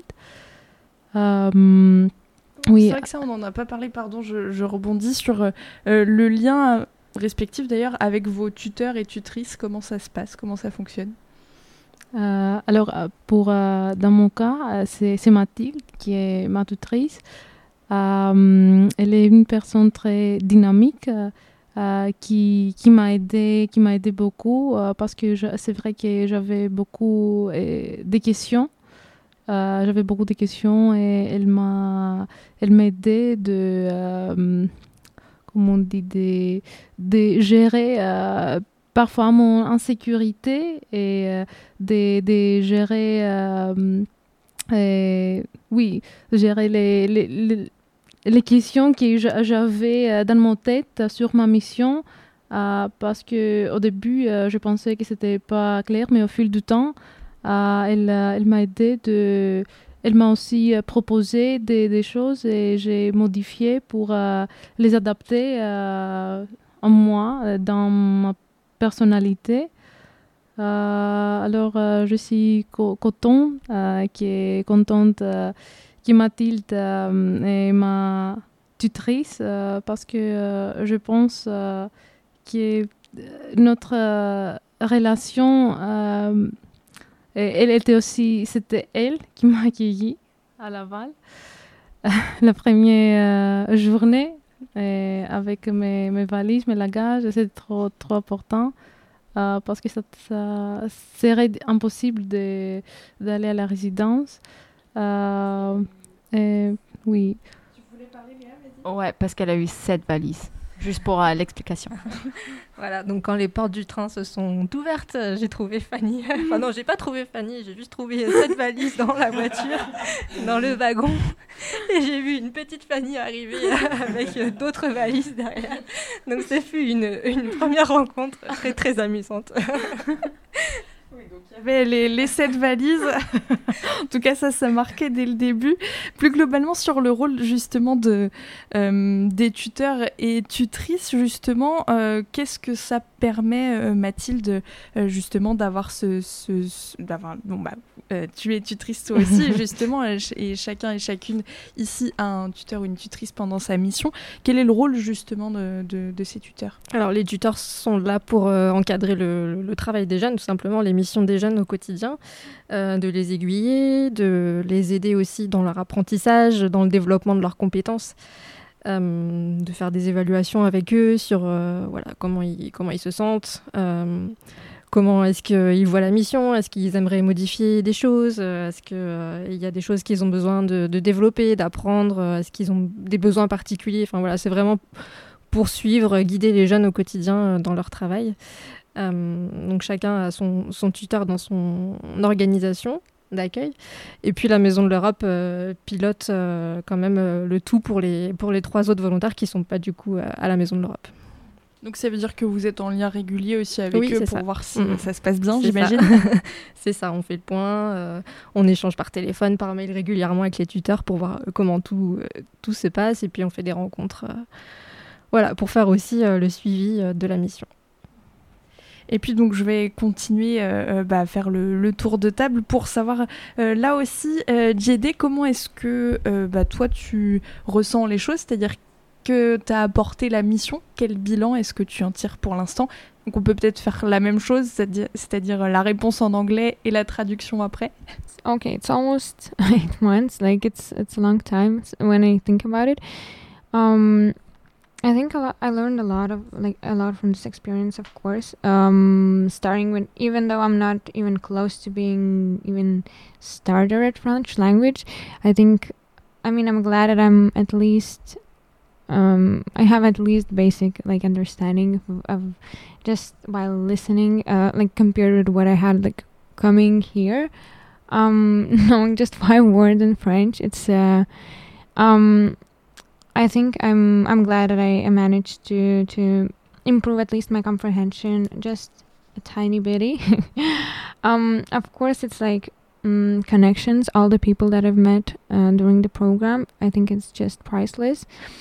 S3: Oui. C'est vrai que ça, on n'en a pas parlé, pardon, je rebondis sur le lien respectif d'ailleurs avec vos tuteurs et tutrices. Comment ça se passe, comment ça fonctionne?
S7: Alors, dans mon cas, c'est Mathilde qui est ma tutrice. Elle est une personne très dynamique qui m'a aidé beaucoup parce que c'est vrai que j'avais beaucoup de questions. J'avais beaucoup de questions et elle m'a aidé comment on dit, de gérer parfois mon insécurité et de gérer gérer les questions que j'avais dans mon tête sur ma mission parce que au début je pensais que c'était pas clair, mais au fil du temps elle m'a aidé elle m'a aussi proposé des choses et j'ai modifié pour les adapter en moi, dans ma personnalité. Alors, je suis contente que Mathilde est ma tutrice parce que je pense que notre relation c'était elle qui m'a accueillie à Laval la première journée avec mes valises, mes bagages. C'était trop important parce que ça serait impossible d'aller à la résidence. Oui.
S3: Tu voulais parler, Léa, vas-y.
S4: Ouais, parce qu'elle a eu 7 valises. Juste pour l'explication.
S8: Voilà, donc quand les portes du train se sont ouvertes, j'ai trouvé Fanny. Enfin non, j'ai pas trouvé Fanny, j'ai juste trouvé 7 valises dans la voiture, dans le wagon. Et j'ai vu une petite Fanny arriver avec d'autres valises derrière. Donc ça fut une première rencontre très très amusante.
S3: Oui, donc il y avait les 7 valises. En tout cas, ça marquait dès le début. Plus globalement, sur le rôle justement des tuteurs et tutrices, justement, qu'est-ce que ça permet, Mathilde, justement, d'avoir tu es tutrice toi aussi, justement, et chacun et chacune ici a un tuteur ou une tutrice pendant sa mission. Quel est le rôle, justement, de ces tuteurs?
S8: Alors, les tuteurs sont là pour encadrer le travail des jeunes, tout simplement, les missions des jeunes au quotidien, de les aiguiller, de les aider aussi dans leur apprentissage, dans le développement de leurs compétences, de faire des évaluations avec eux sur comment ils se sentent, comment est-ce qu'ils voient la mission, est-ce qu'ils aimeraient modifier des choses, est-ce qu'il y a des choses qu'ils ont besoin de développer, d'apprendre, est-ce qu'ils ont des besoins particuliers. Enfin voilà, c'est vraiment pour suivre, guider les jeunes au quotidien dans leur travail. Donc chacun a son tuteur dans son organisation d'accueil. Et puis la Maison de l'Europe pilote quand même le tout pour les 3 autres volontaires qui ne sont pas du coup à la Maison de l'Europe.
S3: Donc ça veut dire que vous êtes en lien régulier aussi avec eux pour voir si ça se passe bien,
S8: c'est
S3: j'imagine.
S8: C'est ça, on fait le point, on échange par téléphone, par mail régulièrement avec les tuteurs pour voir comment tout se passe, et puis on fait des rencontres pour faire aussi le suivi de la mission.
S3: Et puis donc je vais continuer à faire le tour de table pour savoir là aussi, JD, comment est-ce que toi tu ressens les choses, c'est-à-dire que tu as apporté la mission, quel bilan est-ce que tu en tires pour l'instant? Donc on peut peut-être faire la même chose, c'est-à-dire la réponse en anglais et la traduction après.
S5: Okay, it's almost 8 months, like it's a long time when I think about it. I think I learned a lot from this experience, of course. Starting with, even though I'm not even close to being even starter at French language, I'm glad that I'm at least, I have at least basic understanding of just by listening, compared with what I had coming here, knowing just 5 words in French. It's I think I'm glad that I managed to improve at least my comprehension, just a tiny bitty. Of course, it's like connections, all the people that I've met during the program. I think it's just priceless.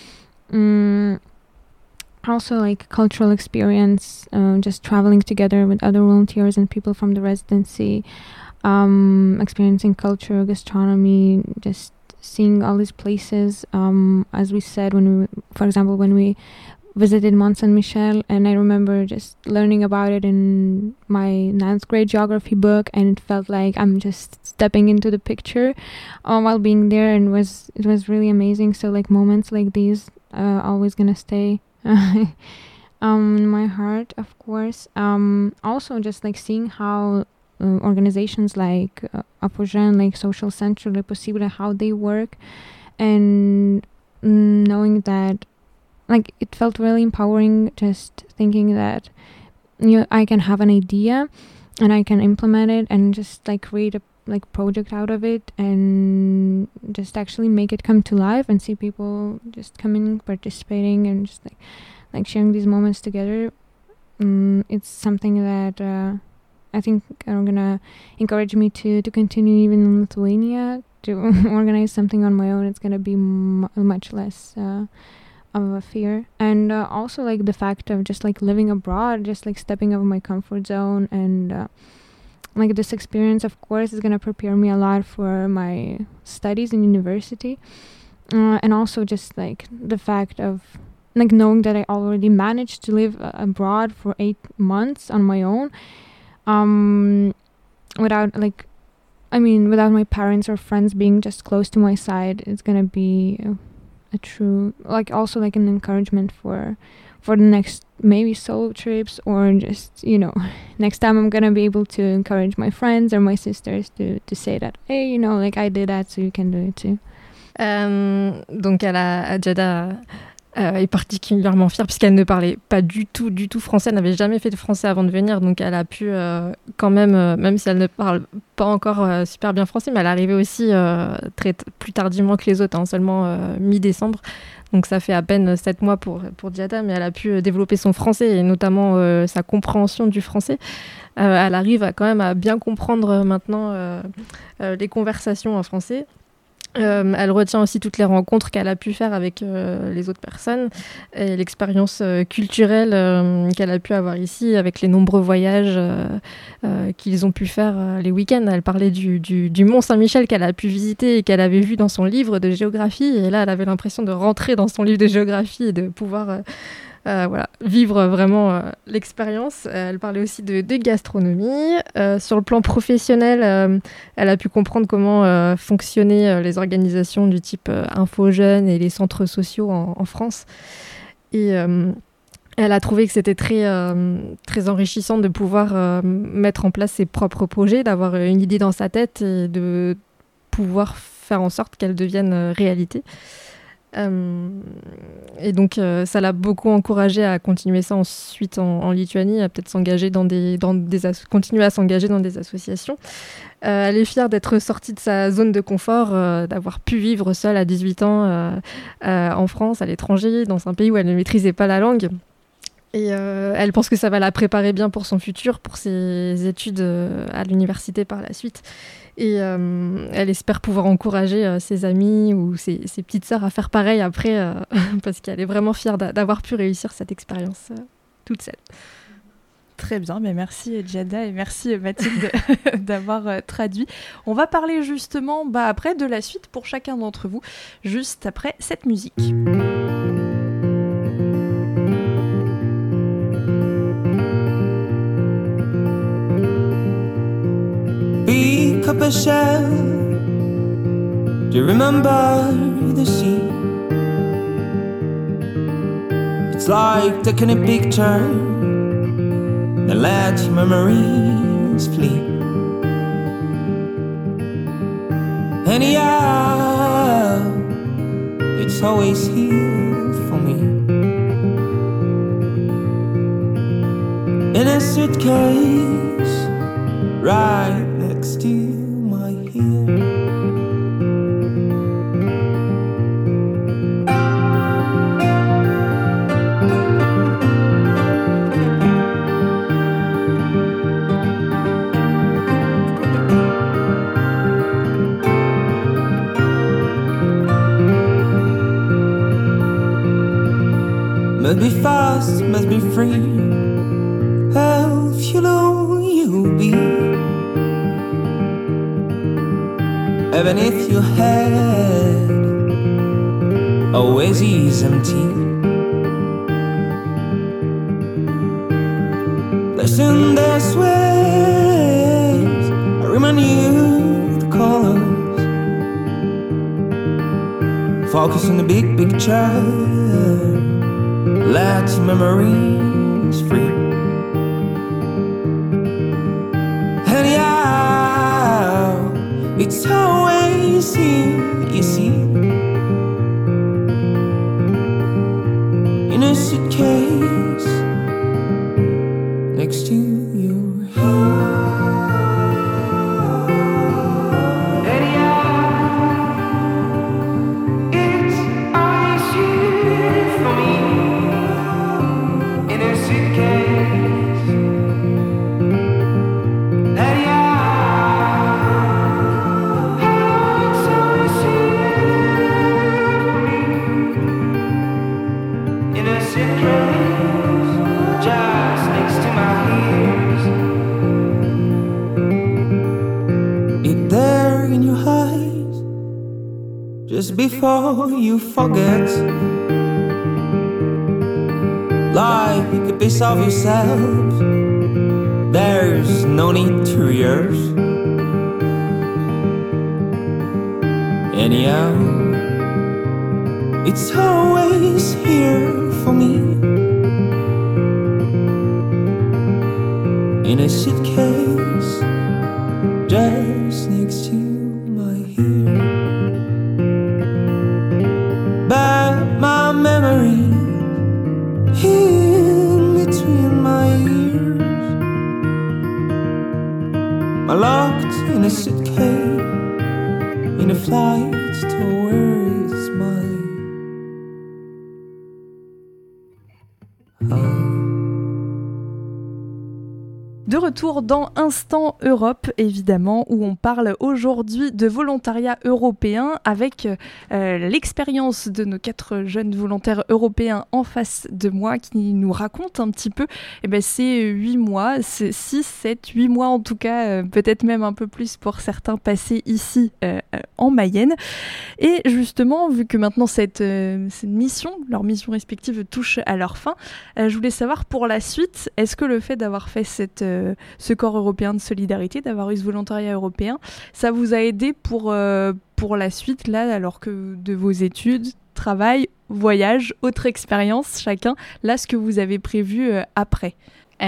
S5: Also, like cultural experience, just traveling together with other volunteers and people from the residency, experiencing culture, gastronomy, just seeing all these places. As we said, for example, when we visited Mont Saint-Michel, and I remember just learning about it in my 9th grade geography book, and it felt like I'm just stepping into the picture while being there, and it was really amazing. So like moments like these always gonna stay in my heart, of course. Also just like seeing how organizations like Apogène, like Social Centre, Le Possible, how they work, and knowing that, like, it felt really empowering, just thinking that I can have an idea and I can implement it and just like create a like project out of it and just actually make it come to life and see people just coming, participating, and just like sharing these moments together. It's something that I think are gonna encourage me to continue even in Lithuania, to organize something on my own. It's gonna be much less of a fear. And also like the fact of just like living abroad, just like stepping out of my comfort zone, and like this experience, of course, is gonna prepare me a lot for my studies in university, and also just like the fact of like knowing that I already managed to live abroad for 8 months on my own, without my parents or friends being just close to my side. It's gonna be a true, like, also like an encouragement for the next maybe solo trips, or just, next time I'm gonna be able to encourage my friends or my sisters to say that, hey, like I did that, so you can do it too.
S8: Donc Adjada est particulièrement fière puisqu'elle ne parlait pas du tout français, elle n'avait jamais fait de français avant de venir, donc elle a pu quand même si elle ne parle pas encore super bien français, mais elle est arrivée aussi plus tardivement que les autres, seulement mi-décembre, donc ça fait à peine 7 mois pour Giada, mais elle a pu développer son français et notamment sa compréhension du français. Elle arrive quand même à bien comprendre maintenant les conversations en français. Elle retient aussi toutes les rencontres qu'elle a pu faire avec les autres personnes et l'expérience culturelle qu'elle a pu avoir ici avec les nombreux voyages qu'ils ont pu faire les week-ends. Elle parlait du Mont Saint-Michel qu'elle a pu visiter et qu'elle avait vu dans son livre de géographie, et là elle avait l'impression de rentrer dans son livre de géographie et de pouvoir vivre vraiment l'expérience. Elle parlait aussi de gastronomie. Sur le plan professionnel, elle a pu comprendre comment fonctionnaient les organisations du type Infojeunes et les centres sociaux en France. Et elle a trouvé que c'était très enrichissant de pouvoir mettre en place ses propres projets, d'avoir une idée dans sa tête et de pouvoir faire en sorte qu'elle devienne réalité. Et donc ça l'a beaucoup encouragée à continuer ça ensuite en Lituanie, à peut-être s'engager continuer à s'engager dans des associations. Elle est fière d'être sortie de sa zone de confort, d'avoir pu vivre seule à 18 ans en France, à l'étranger, dans un pays où elle ne maîtrisait pas la langue. Et elle pense que ça va la préparer bien pour son futur, pour ses études à l'université par la suite. Et elle espère pouvoir encourager ses amis ou ses petites sœurs à faire pareil après, parce qu'elle est vraiment fière d'avoir pu réussir cette expérience toute seule.
S3: Très bien, mais merci Giada et merci Mathilde d'avoir traduit. On va parler justement après de la suite pour chacun d'entre vous, juste après cette musique.
S1: Pick up a shell. Do you remember the sea? It's like taking a picture and let memories flee. And yeah, it's always here for me. In a suitcase right next to my ear. Must be fast, must be free. If you know you'll be, even if your head always is empty. Listen, there's ways I remind you the colors. Focus on the big picture. Let your memories free. Anyhow, it's always here, you see. In a suitcase next to your head. Just before you forget, like a piece of yourself, there's no need to rehearse. Anyhow, it's always here for me. In a suitcase, just next to my ear. But my memory in between my ears, I locked in a suitcase in a flight towards my home.
S3: De retour dans Instant Europe, évidemment, où on parle aujourd'hui de volontariat européen avec l'expérience de nos 4 jeunes volontaires européens en face de moi qui nous racontent un petit peu ces 8 mois, 6, 7, 8 mois en tout cas, peut-être même un peu plus pour certains passés ici en Mayenne. Et justement, vu que maintenant cette mission, leur mission respective touche à leur fin, je voulais savoir pour la suite, est-ce que le fait d'avoir fait ce corps européen de solidarité, d'avoir eu ce volontariat européen, ça vous a aidé pour la suite, là, alors que de vos études, travail, voyage, autre expérience, chacun, là, ce que vous avez prévu après?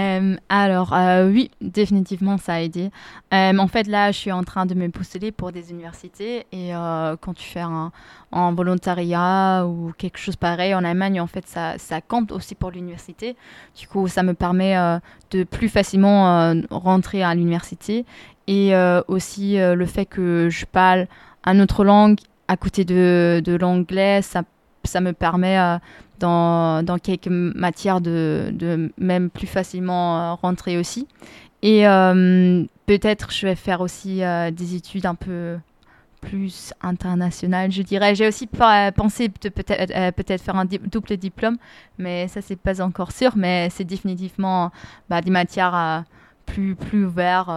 S4: Oui, définitivement ça a aidé. En fait là je suis en train de me postuler pour des universités et quand tu fais un volontariat ou quelque chose pareil en Allemagne, en fait ça compte aussi pour l'université. Du coup ça me permet de plus facilement rentrer à l'université et aussi le fait que je parle une autre langue à côté de l'anglais, ça me permet dans quelques matières de même plus facilement rentrer aussi. Et peut-être je vais faire aussi des études un peu plus internationales, je dirais. J'ai aussi pensé de peut-être faire un double diplôme, mais ça c'est pas encore sûr, mais c'est définitivement des matières plus ouvertes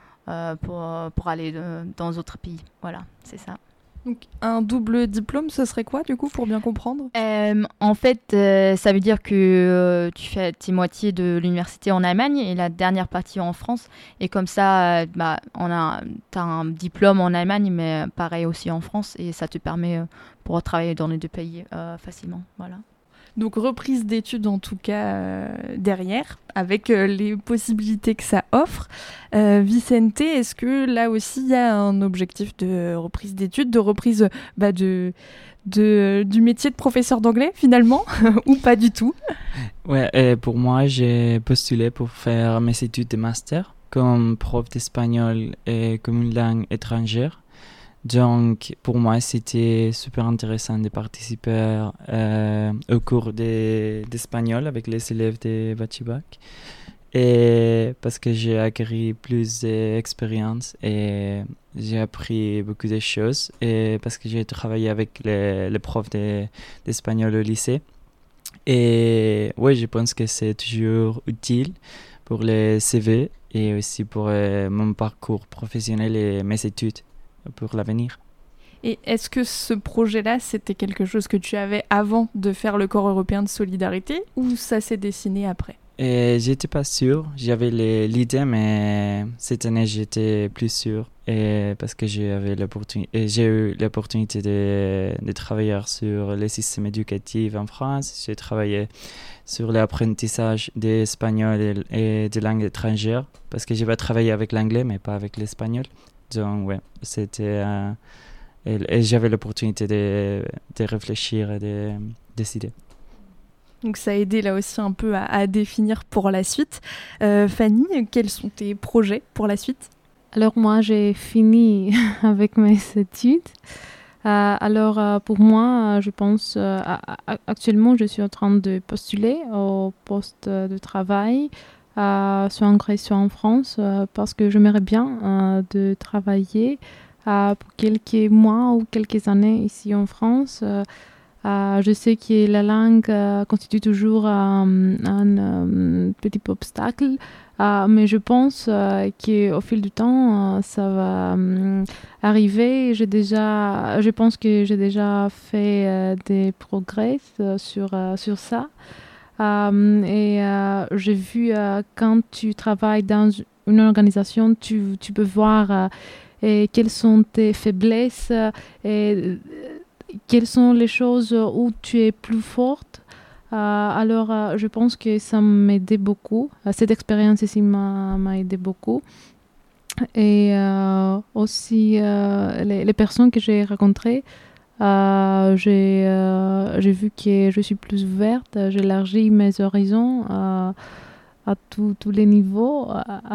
S4: pour aller dans d'autres pays. Voilà, c'est ça.
S3: Donc, un double diplôme, ce serait quoi, du coup, pour bien comprendre ?
S4: En fait, ça veut dire que tu fais tes moitiés de l'université en Allemagne et la dernière partie en France. Et comme ça, t'as un diplôme en Allemagne, mais pareil aussi en France. Et ça te permet pour travailler dans les 2 pays facilement. Voilà.
S3: Donc reprise d'études en tout cas derrière, avec les possibilités que ça offre. Vicente, est-ce que là aussi il y a un objectif de reprise d'études, de reprise du métier de professeur d'anglais finalement, ou pas du tout ?
S6: Ouais, pour moi j'ai postulé pour faire mes études de master comme prof d'espagnol et comme une langue étrangère. Donc, pour moi, c'était super intéressant de participer au cours d'espagnol avec les élèves de Bachibac. Et parce que j'ai acquis plus d'expérience et j'ai appris beaucoup de choses. Et parce que j'ai travaillé avec les profs d'espagnol au lycée. Et ouais, je pense que c'est toujours utile pour les CV et aussi pour mon parcours professionnel et mes études pour l'avenir.
S3: Et est-ce que ce projet-là, c'était quelque chose que tu avais avant de faire le corps européen de solidarité ou ça s'est dessiné après ?
S6: Et j'étais pas sûr, j'avais l'idée, mais cette année j'étais plus sûr et parce que j'ai eu l'opportunité de travailler sur le système éducatif en France. J'ai travaillé sur l'apprentissage d'espagnol et de langues étrangères parce que j'ai pas travaillé avec l'anglais mais pas avec l'espagnol. Donc ouais, c'était et j'avais l'opportunité de réfléchir et de décider.
S3: Donc ça a aidé là aussi un peu à définir pour la suite. Fanny, quels sont tes projets pour la suite ?
S7: Alors moi, j'ai fini avec mes études. Pour moi, je pense, actuellement, je suis en train de postuler au poste de travail, soit en Grèce, soit en France, parce que j'aimerais bien de travailler pour quelques mois ou quelques années ici en France. Je sais que la langue constitue toujours un petit obstacle, mais je pense qu'au fil du temps, ça va arriver. Je pense que j'ai déjà fait des progrès sur ça. J'ai vu quand tu travailles dans une organisation, tu peux voir quelles sont tes faiblesses et quelles sont les choses où tu es plus forte. Je pense que ça m'a aidé beaucoup. Cette expérience ici m'a aidé beaucoup. Et aussi, les personnes que j'ai rencontrées, j'ai vu que je suis plus ouverte, j'élargis mes horizons à tous les niveaux.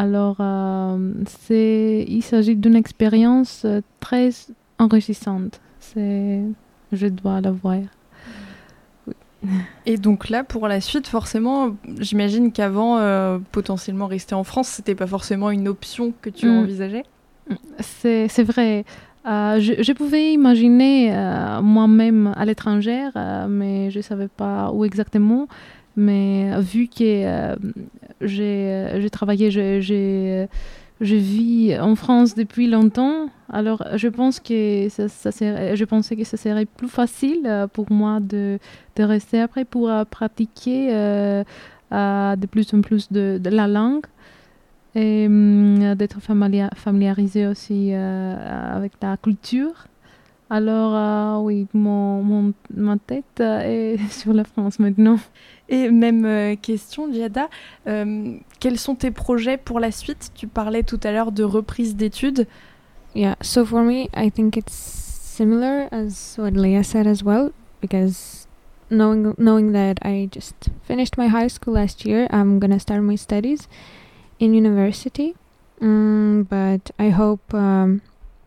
S7: Il s'agit d'une expérience très enrichissante. Je dois l'avouer. Oui.
S3: Et donc là, pour la suite, forcément, j'imagine qu'avant, potentiellement rester en France, c'était pas forcément une option que tu envisageais ?
S7: C'est vrai. Je pouvais imaginer moi-même à l'étranger, mais je ne savais pas où exactement. Mais vu que j'ai travaillé, je vis en France depuis longtemps, alors je pense que je pensais que ça serait plus facile pour moi de rester après pour pratiquer de plus en plus de la langue et d'être familiarisé aussi avec la culture. Alors oui, ma tête est sur la France maintenant.
S3: Et même question, Giada, quels sont tes projets pour la suite ? Tu parlais tout à l'heure de reprise d'études.
S5: Yeah, so for me, I think it's similar as what Leah said as well, because knowing that I just finished my high school last year, I'm gonna start my studies in university. But I hope I'm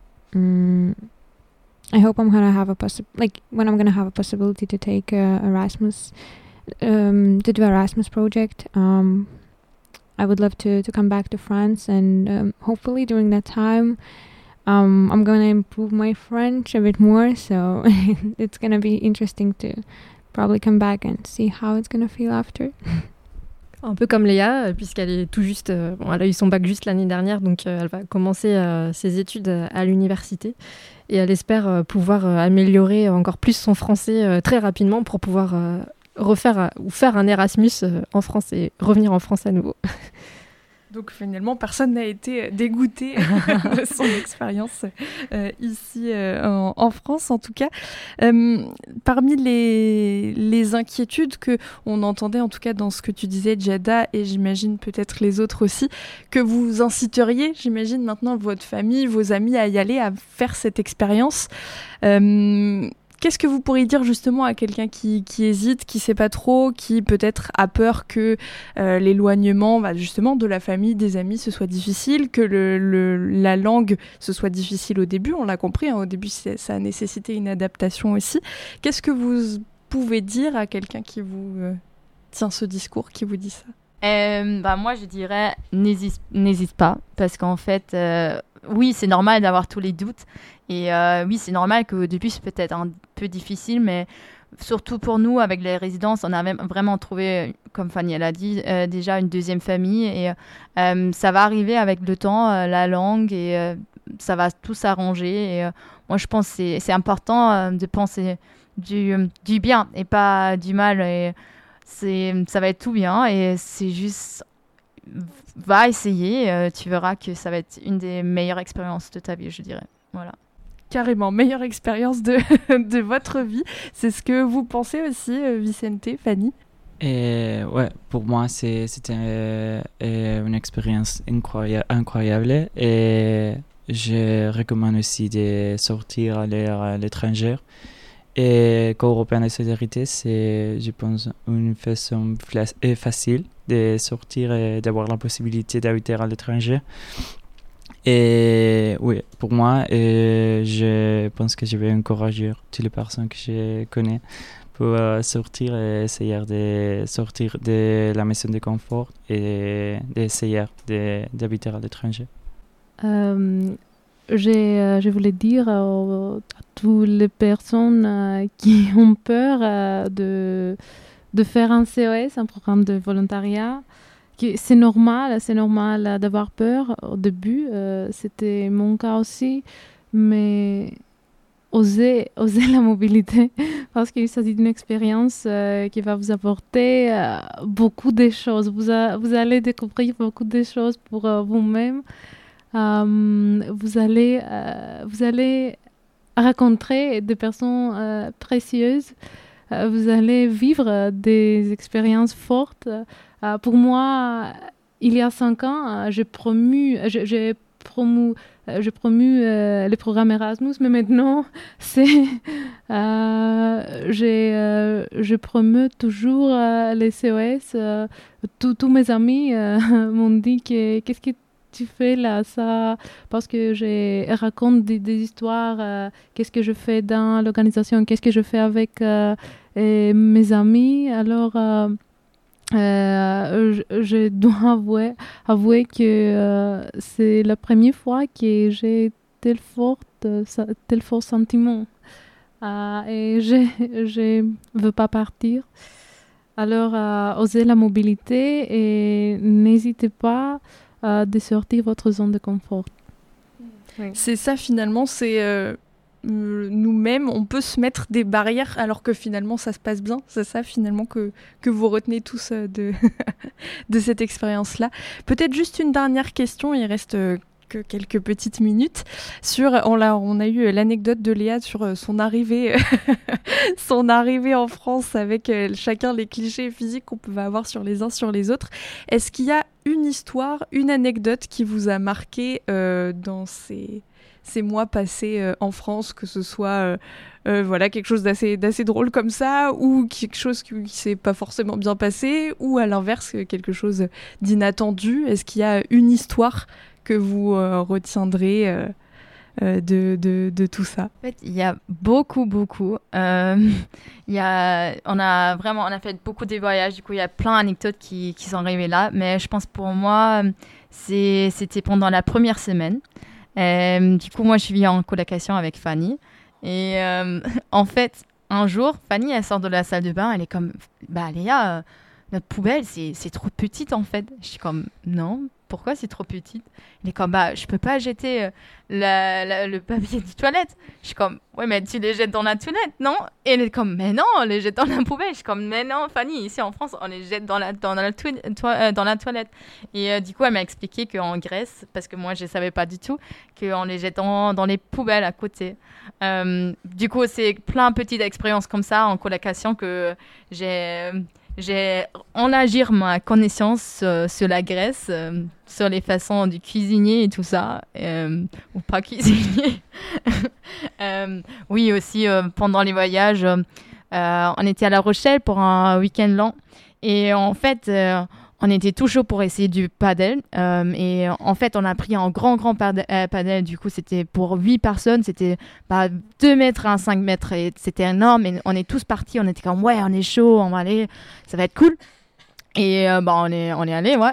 S5: gonna have when I'm gonna have a possibility to take Erasmus. To do Erasmus project. I would love to come back to France, and hopefully during that time I'm going to improve my French a bit more, so it's going to be interesting to probably come back and see how it's going to feel after.
S8: Un peu comme Léa, puisqu'elle est tout juste, elle a eu son bac juste l'année dernière, donc elle va commencer ses études à l'université et elle espère pouvoir améliorer encore plus son français très rapidement pour pouvoir faire un Erasmus en France et revenir en France à nouveau.
S3: Donc finalement, personne n'a été dégoûté de son expérience ici en France, en tout cas. Parmi les inquiétudes qu'on entendait, en tout cas dans ce que tu disais, Giada, et j'imagine peut-être les autres aussi, que vous inciteriez, j'imagine maintenant, votre famille, vos amis à y aller, à faire cette expérience. Qu'est-ce que vous pourriez dire justement à quelqu'un qui hésite, qui ne sait pas trop, qui peut-être a peur que l'éloignement justement de la famille, des amis, ce soit difficile, que la langue, ce soit difficile au début, on l'a compris, hein, au début ça a nécessité une adaptation aussi. Qu'est-ce que vous pouvez dire à quelqu'un qui vous tient ce discours, qui vous dit ça ?
S4: Moi je dirais n'hésite pas, parce qu'en fait oui, c'est normal d'avoir tous les doutes. Et oui, c'est normal qu'au début, c'est peut-être un peu difficile, mais surtout pour nous, avec les résidences, on a même vraiment trouvé, comme Fanny elle a dit, déjà une deuxième famille. Et ça va arriver avec le temps, la langue, et ça va tout s'arranger. Et moi, je pense que c'est important de penser du bien et pas du mal. Et ça va être tout bien. Et c'est juste, va essayer. Tu verras que ça va être une des meilleures expériences de ta vie, je dirais. Voilà.
S3: Carrément, meilleure expérience de, de votre vie. C'est ce que vous pensez aussi, Vicente, Fanny?
S6: Et ouais, pour moi, c'était une expérience incroyable. Et je recommande aussi de sortir, aller à l'étranger. Et co-européen de solidarité, c'est, je pense, une façon facile de sortir et d'avoir la possibilité d'habiter à l'étranger. Et oui, pour moi, je pense que je vais encourager toutes les personnes que je connais pour sortir et essayer de sortir de la maison de confort et d'essayer d'habiter à l'étranger.
S7: Je voulais dire à toutes les personnes qui ont peur de faire un COS, un programme de volontariat, que c'est normal d'avoir peur au début. C'était mon cas aussi, mais oser la mobilité, parce qu'il s'agit d'une expérience qui va vous apporter beaucoup de choses. Vous allez découvrir beaucoup de choses pour vous-même. Vous allez rencontrer des personnes précieuses. Vous allez vivre des expériences fortes. Pour moi, il y a 5 ans, j'ai promu le programme Erasmus, mais maintenant, je promeux toujours les COS. Tous mes amis m'ont dit qu'est-ce que tu fais là, ça, parce que je raconte des histoires, qu'est-ce que je fais dans l'organisation, qu'est-ce que je fais avec mes amis. Alors, je dois avouer que c'est la première fois que j'ai tel fort sentiment et je veux pas partir. Alors, osez la mobilité et n'hésitez pas de sortir votre zone de confort.
S3: Oui. C'est ça finalement, c'est nous-mêmes, on peut se mettre des barrières alors que finalement ça se passe bien. C'est ça finalement que vous retenez tous de cette expérience-là. Peut-être juste une dernière question, il reste que quelques petites minutes. On a eu l'anecdote de Léa sur son arrivée en France avec chacun les clichés physiques qu'on pouvait avoir sur les uns sur les autres. Est-ce qu'il y a une histoire, une anecdote qui vous a marqué dans ces mois passés en France, que ce soit quelque chose d'assez drôle comme ça, ou quelque chose qui s'est pas forcément bien passé, ou à l'inverse quelque chose d'inattendu? Est-ce qu'il y a une histoire que vous retiendrez de tout ça?
S4: En fait, il y a beaucoup. On a fait beaucoup de voyages, du coup il y a plein d'anecdotes qui sont arrivées là, mais je pense pour moi c'était pendant la première semaine. Du coup moi je suis en colocation avec Fanny et en fait un jour Fanny elle sort de la salle de bain, elle est comme Léa, notre poubelle c'est trop petite en fait. Je suis comme non, pourquoi c'est trop petite? Il est comme je peux pas jeter le papier de toilette. Je suis comme ouais mais tu les jettes dans la toilette, non? Et elle est comme mais non, on les jette dans la poubelle. Je suis comme mais non Fanny, ici en France on les jette dans la toilette. Et du coup elle m'a expliqué qu'en Grèce, parce que moi je savais pas du tout, qu'on les jette dans les poubelles à côté. Du coup c'est plein de petites expériences comme ça en colocation que j'ai enlargir ma connaissance sur la Grèce, sur les façons du cuisinier et tout ça, ou pas cuisinier. Oui, aussi, pendant les voyages, on était à La Rochelle pour un week-end long. Et en fait, on était tout chaud pour essayer du paddle. Et en fait, on a pris un grand paddle. Du coup, c'était pour 8 personnes. C'était 2 mètres à 5 mètres. Et c'était énorme. Et on est tous partis. On était comme, ouais, on est chaud, on va aller. Ça va être cool. Et on est allé, ouais.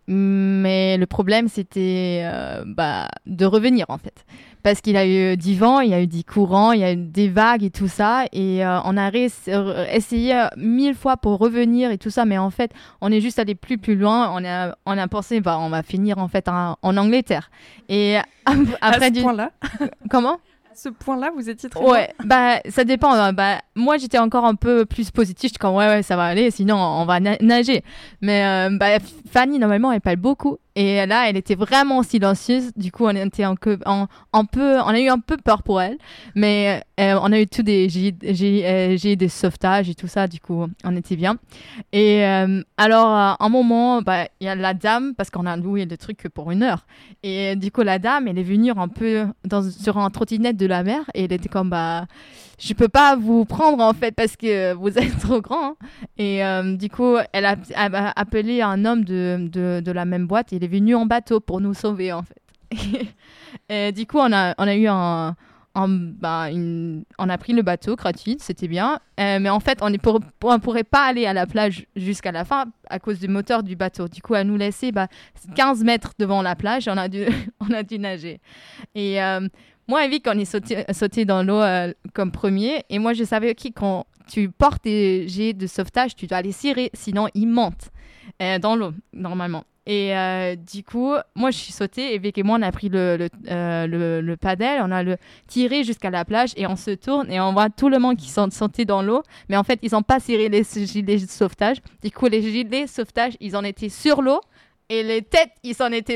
S4: Mais le problème, c'était de revenir, en fait. Parce qu'il y a eu du vent, il y a eu du courant, il y a eu des vagues et tout ça. Et on a essayé 1000 fois pour revenir et tout ça. Mais en fait, on est juste allé plus loin. On a pensé, on va finir en fait en Angleterre. Et après,
S3: à ce point-là
S4: Comment ?
S3: À ce point-là, vous étiez très loin.
S4: Ouais, ça dépend. Moi, j'étais encore un peu plus positive. J'étais comme, ouais, ça va aller, sinon on va nager. Mais Fanny, normalement, elle parle beaucoup. Et là, elle était vraiment silencieuse. Du coup, on a eu un peu peur pour elle. Mais on a eu tous des jets de sauvetage et tout ça. Du coup, on était bien. Et alors, à un moment, il y a la dame, parce qu'on a loué le truc pour 1 heure. Et du coup, la dame, elle est venue un peu sur un trottinette de la mer. Et elle était comme, je peux pas vous prendre en fait parce que vous êtes trop grand. Hein. Et du coup, elle a appelé un homme de la même boîte. Il est venu en bateau pour nous sauver en fait. Et du coup, on a eu on a pris le bateau gratuit, c'était bien. Mais en fait, on pourrait pas aller à la plage jusqu'à la fin à cause du moteur du bateau. Du coup, elle nous laissait 15 mètres devant la plage. On a dû nager. Et moi et Vic, on est sauté dans l'eau comme premier. Et moi, je savais que quand tu portes des jets de sauvetage, tu dois les cirer, sinon ils montent dans l'eau, normalement. Et du coup, moi, je suis sautée et Vic et moi, on a pris le paddle, on a le tiré jusqu'à la plage et on se tourne et on voit tout le monde qui sont sautés dans l'eau. Mais en fait, ils n'ont pas ciré les gilets de sauvetage. Du coup, les gilets de sauvetage, ils en étaient sur l'eau. Et les têtes, ils s'en étaient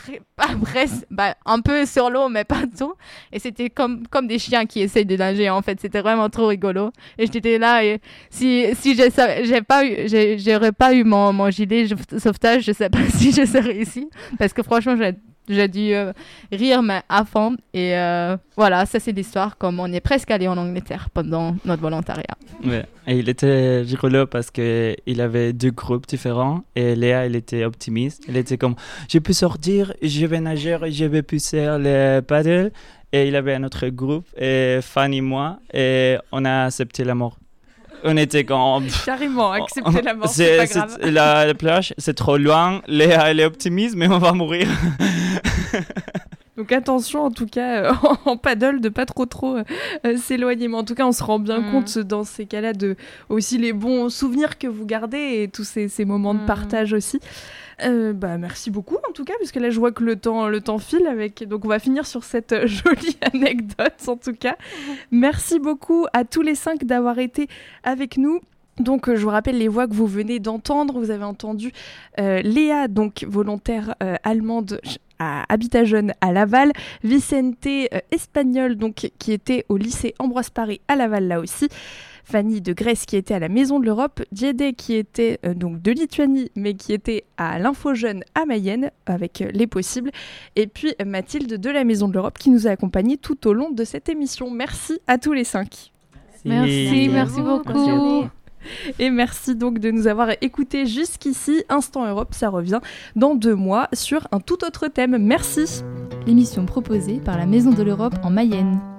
S4: un peu sur l'eau, mais pas tout. Et c'était comme des chiens qui essayent de nager, en fait. C'était vraiment trop rigolo. Et j'étais là, et si j'aurais pas eu mon gilet de sauvetage, je sais pas si je serais ici. Parce que franchement, j'ai dû rire, mais à fond. Et voilà, ça c'est l'histoire, comme on est presque allé en Angleterre pendant notre volontariat.
S6: Ouais. Et il était rigolo parce qu'il avait 2 groupes différents. Et Léa, elle était optimiste. Elle était comme, je peux sortir, je vais nager et je vais pousser le paddle. Et il avait un autre groupe, et Fanny et moi, et on a accepté la mort. On était comme...
S3: Carrément, accepter la mort, c'est pas grave.
S6: La plage, c'est trop loin. Léa, elle est optimiste, mais on va mourir.
S3: Donc attention, en tout cas, en paddle, de pas trop s'éloigner. Mais en tout cas, on se rend bien compte dans ces cas-là de aussi les bons souvenirs que vous gardez et tous ces moments de partage aussi. Merci beaucoup en tout cas, puisque là je vois que le temps file donc on va finir sur cette jolie anecdote en tout cas. Merci beaucoup à tous les 5 d'avoir été avec nous. Donc je vous rappelle les voix que vous venez d'entendre. Vous avez entendu Léa, donc volontaire allemande à Habitat Jeune à Laval, Vicente espagnol donc qui était au lycée Ambroise Paré à Laval là aussi, Fanny de Grèce qui était à la Maison de l'Europe, Diede qui était donc de Lituanie mais qui était à l'Info Jeune à Mayenne avec Les Possibles, et puis Mathilde de la Maison de l'Europe qui nous a accompagnés tout au long de cette émission. Merci à tous les 5.
S7: Merci beaucoup.
S3: Et merci donc de nous avoir écoutés jusqu'ici. Instant Europe, ça revient dans 2 mois sur un tout autre thème. Merci.
S2: L'émission proposée par la Maison de l'Europe en Mayenne.